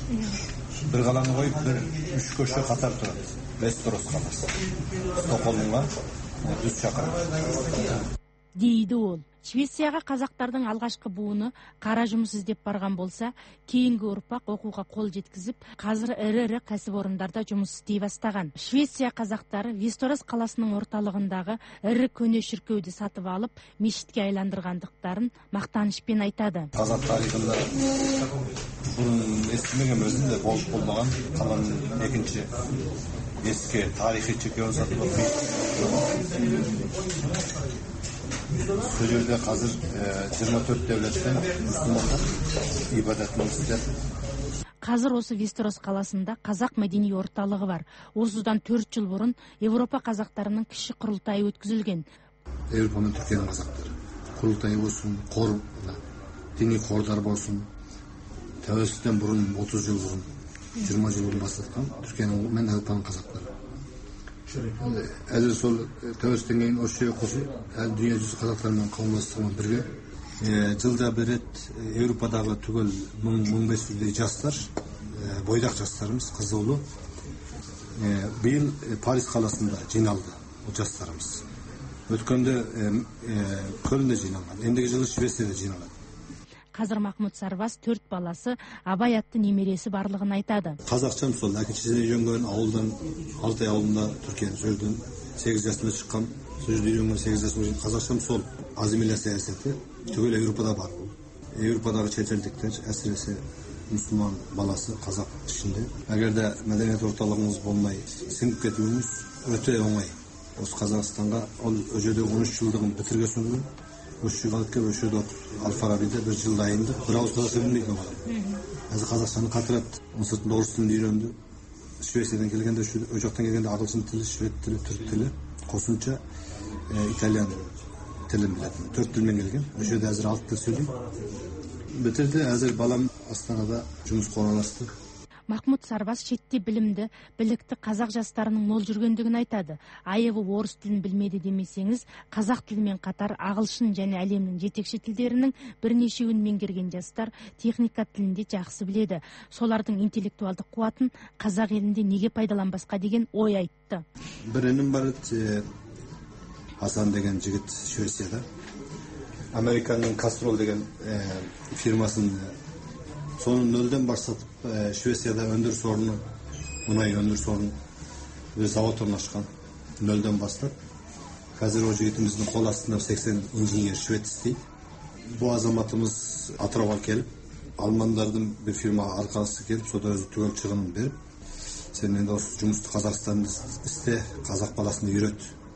Бір қаланы қойып, бір 3 көше қатар тұрады. Вестерос қаласы. Стокгольмға 100 шақырым. Дейді ол. Швецияға қазақтардың алғашқы буыны қара жұмыс іздеп барған болса, кейінгі ұрпақ оқуға қол жеткізіп, қазір ірі кәсіпорындарда жұмыс істей бастаған. Швеция қазақтары Вестерос қаласының орталығындағы ірі көне шіркеуді сатып алып, мешітке айландырғандықтарын мақтанышпен айтады. Қазақ тарихында бұрын естімеген өзінде болып болмаған қаланың екінші ескі тарихи шіркеуін сатып алып. Сол жерде қазір 24 дәулеттен мұсылмандар ибадатын істеп. Қазір осы Вестерос қаласында қазақ мәдени орталығы бар. Осыдан 4 жыл бұрын Европа қазақтарының кіші құрылтайы өткізілген. Европа мен Түркияның қазақтары құрылтайы болсын, қор, діни қордар болсын. Тәуелсіздіктен бұрын 30 жыл бұрын, 20 жыл бұрын бастатқан Түркияның мен Европаның қазақтары. Әзір сол тәуелсіздіктен кейін осы жерге қосылып, әлі дүние жүзі қазақтармен қауымдастығымен бірге. Жылда бір рет Еуропадағы түгел 1500-дей жастар, бойдақ жастарымыз, қызылы. Биыл Париж қаласында жиналды ол жастарымыз. Өткенде Көлінде жиналған, ендігі жылы Швецияда жиналады. Қазір Махмуд Сарбас 4 баласы, Абай атты немересі барлығын айтады. Қазақшам сол, әкіншісіне жөнген ауылдан, Алтай ауылында Түркияның сөйлден 8 жасында шыққан, сөйлден жөнген 8 жасында қазақшам сол. Азимилия саясаты түгел Еуропада бар. Еуропадағы шетелдіктер, әсіресе мұсылман баласы қазақ ішінде. Әгерде мәдениет орталығыңыз болмай, сіңіп кетуіңіз өте оңай. Осы Қазақстанға ол өжеде 13 жылдығын бітірге соңғы. Өші қалып кеп, өші доп Ал-Фарабиде бір жыл дайынды. Бір ауыз қазақша білмейді оған. Әзір Қазақстанды қатырады. Оның сыртында орыс тілін үйренді. Швециядан келгенде, өжақтан келгенде ағылшын тілі, швед тілі, түрк тілі, қосымша итальян тілін білетін. 4 тілмен келген. Өшеде әзір 6 тіл сөйлейді. Бітірді, әзір балам Астанада жұмыс қораласты. Махмуд Сарбас шетте білімді, білікті қазақ жастарының мол жүргендігін айтады. Айыбы орыс тілін білмеді демесеңіз, қазақ тілімен қатар ағылшын және әлемнің жетекші тілдерінің бірнешеуін меңгерген жастар техника тілінде жақсы біледі. Солардың интеллектуалдық қуатын қазақ елінде неге пайдаланбасқа деген ой айтты. Бір інім бар еді, Асан деген жігіт Швецияда. Американың Кастрол деген фирмасын соның нөлден бастатып Швецияда өндіріс орны, мұнай өндіріс орны, бір завод орнашқан нөлден бастап. Қазір о жігітіміздің қол астында 80 инженер швед істейді. Бұл азаматымыз Атырауға келіп, алмандардың бір фирма арқасы келіп, сода өзі түгел шығынын беріп, сен енді осы жұмысты Қазақстанда істе, қазақ баласында үйрет.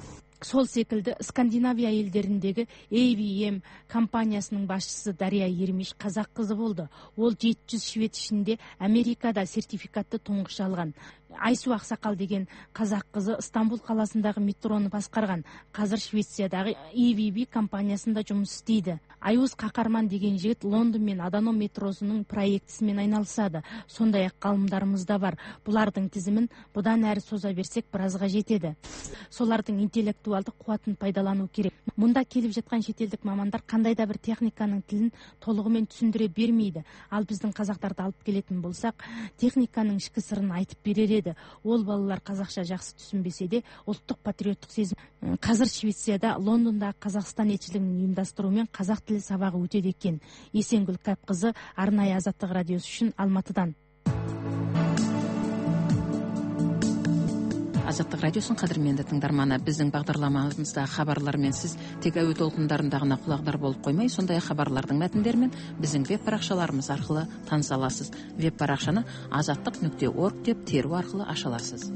Сол секілді Скандинавия елдеріндегі AVM компаниясының басшысы Дария Ермеш қазақ қызы болды. Ол 700 швед ішінде Америкада сертификатты тұңғыш алған. Айсу Ақсақал деген қазақ қызы Стамбул қаласындағы метроны басқарған. Қазір Швециядағы EVB компаниясында жұмыс істейді. Айуыз Қақарман деген жігіт Лондон мен Адано метросының проектісімен айналысады. Сондай-ақ ғалымдарымыз да бар. Бұлардың тізімін бұдан әрі соза берсек біразға жетеді. Солардың интеллектуалдық қуатын пайдалану керек. Мұнда келіп жатқан шетелдік мамандар қандай да бір техниканың тілін толығымен түсіндіре бермейді. Ал біздің қазақтарды алып келетін болсақ, техниканың ішкі сырын айтып берер еді. Ол балалар қазақша жақсы түсінбесе де, ұлттық патриоттық сезім. Қазір Швецияда, Лондондағы Қазақстан елшілігінің ұйымдастыруымен қазақ тілі сабағы өтеді екен. Есенгүл Кәпқызы, арнайы Азаттық радиосы үшін Алматыдан. Азаттық радиосын қадірменді тыңдарманы, біздің бағдарламамызда хабарлармен сіз тек әуе толқындарында ғана құлағдар болып қоймай, сондай хабарлардың мәтіндерімен біздің веб парақшаларымыз арқылы таныса аласыз. Веб парақшаны azаттық.org деп теру арқылы аша аласыз.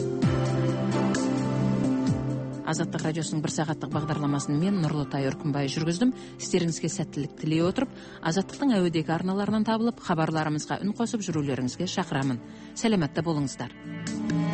Азаттық радиосының 1 сағаттық бағдарламасын мен Нұрлытай Үркімбай жүргіздім. Сіздеріңізге сәттілік тілей отырып, Азаттықтың әуедегі арналарынан табылып, хабарларымызға үн қосып жүрулеріңізге шақырамын. Сәлеметті болыңыздар.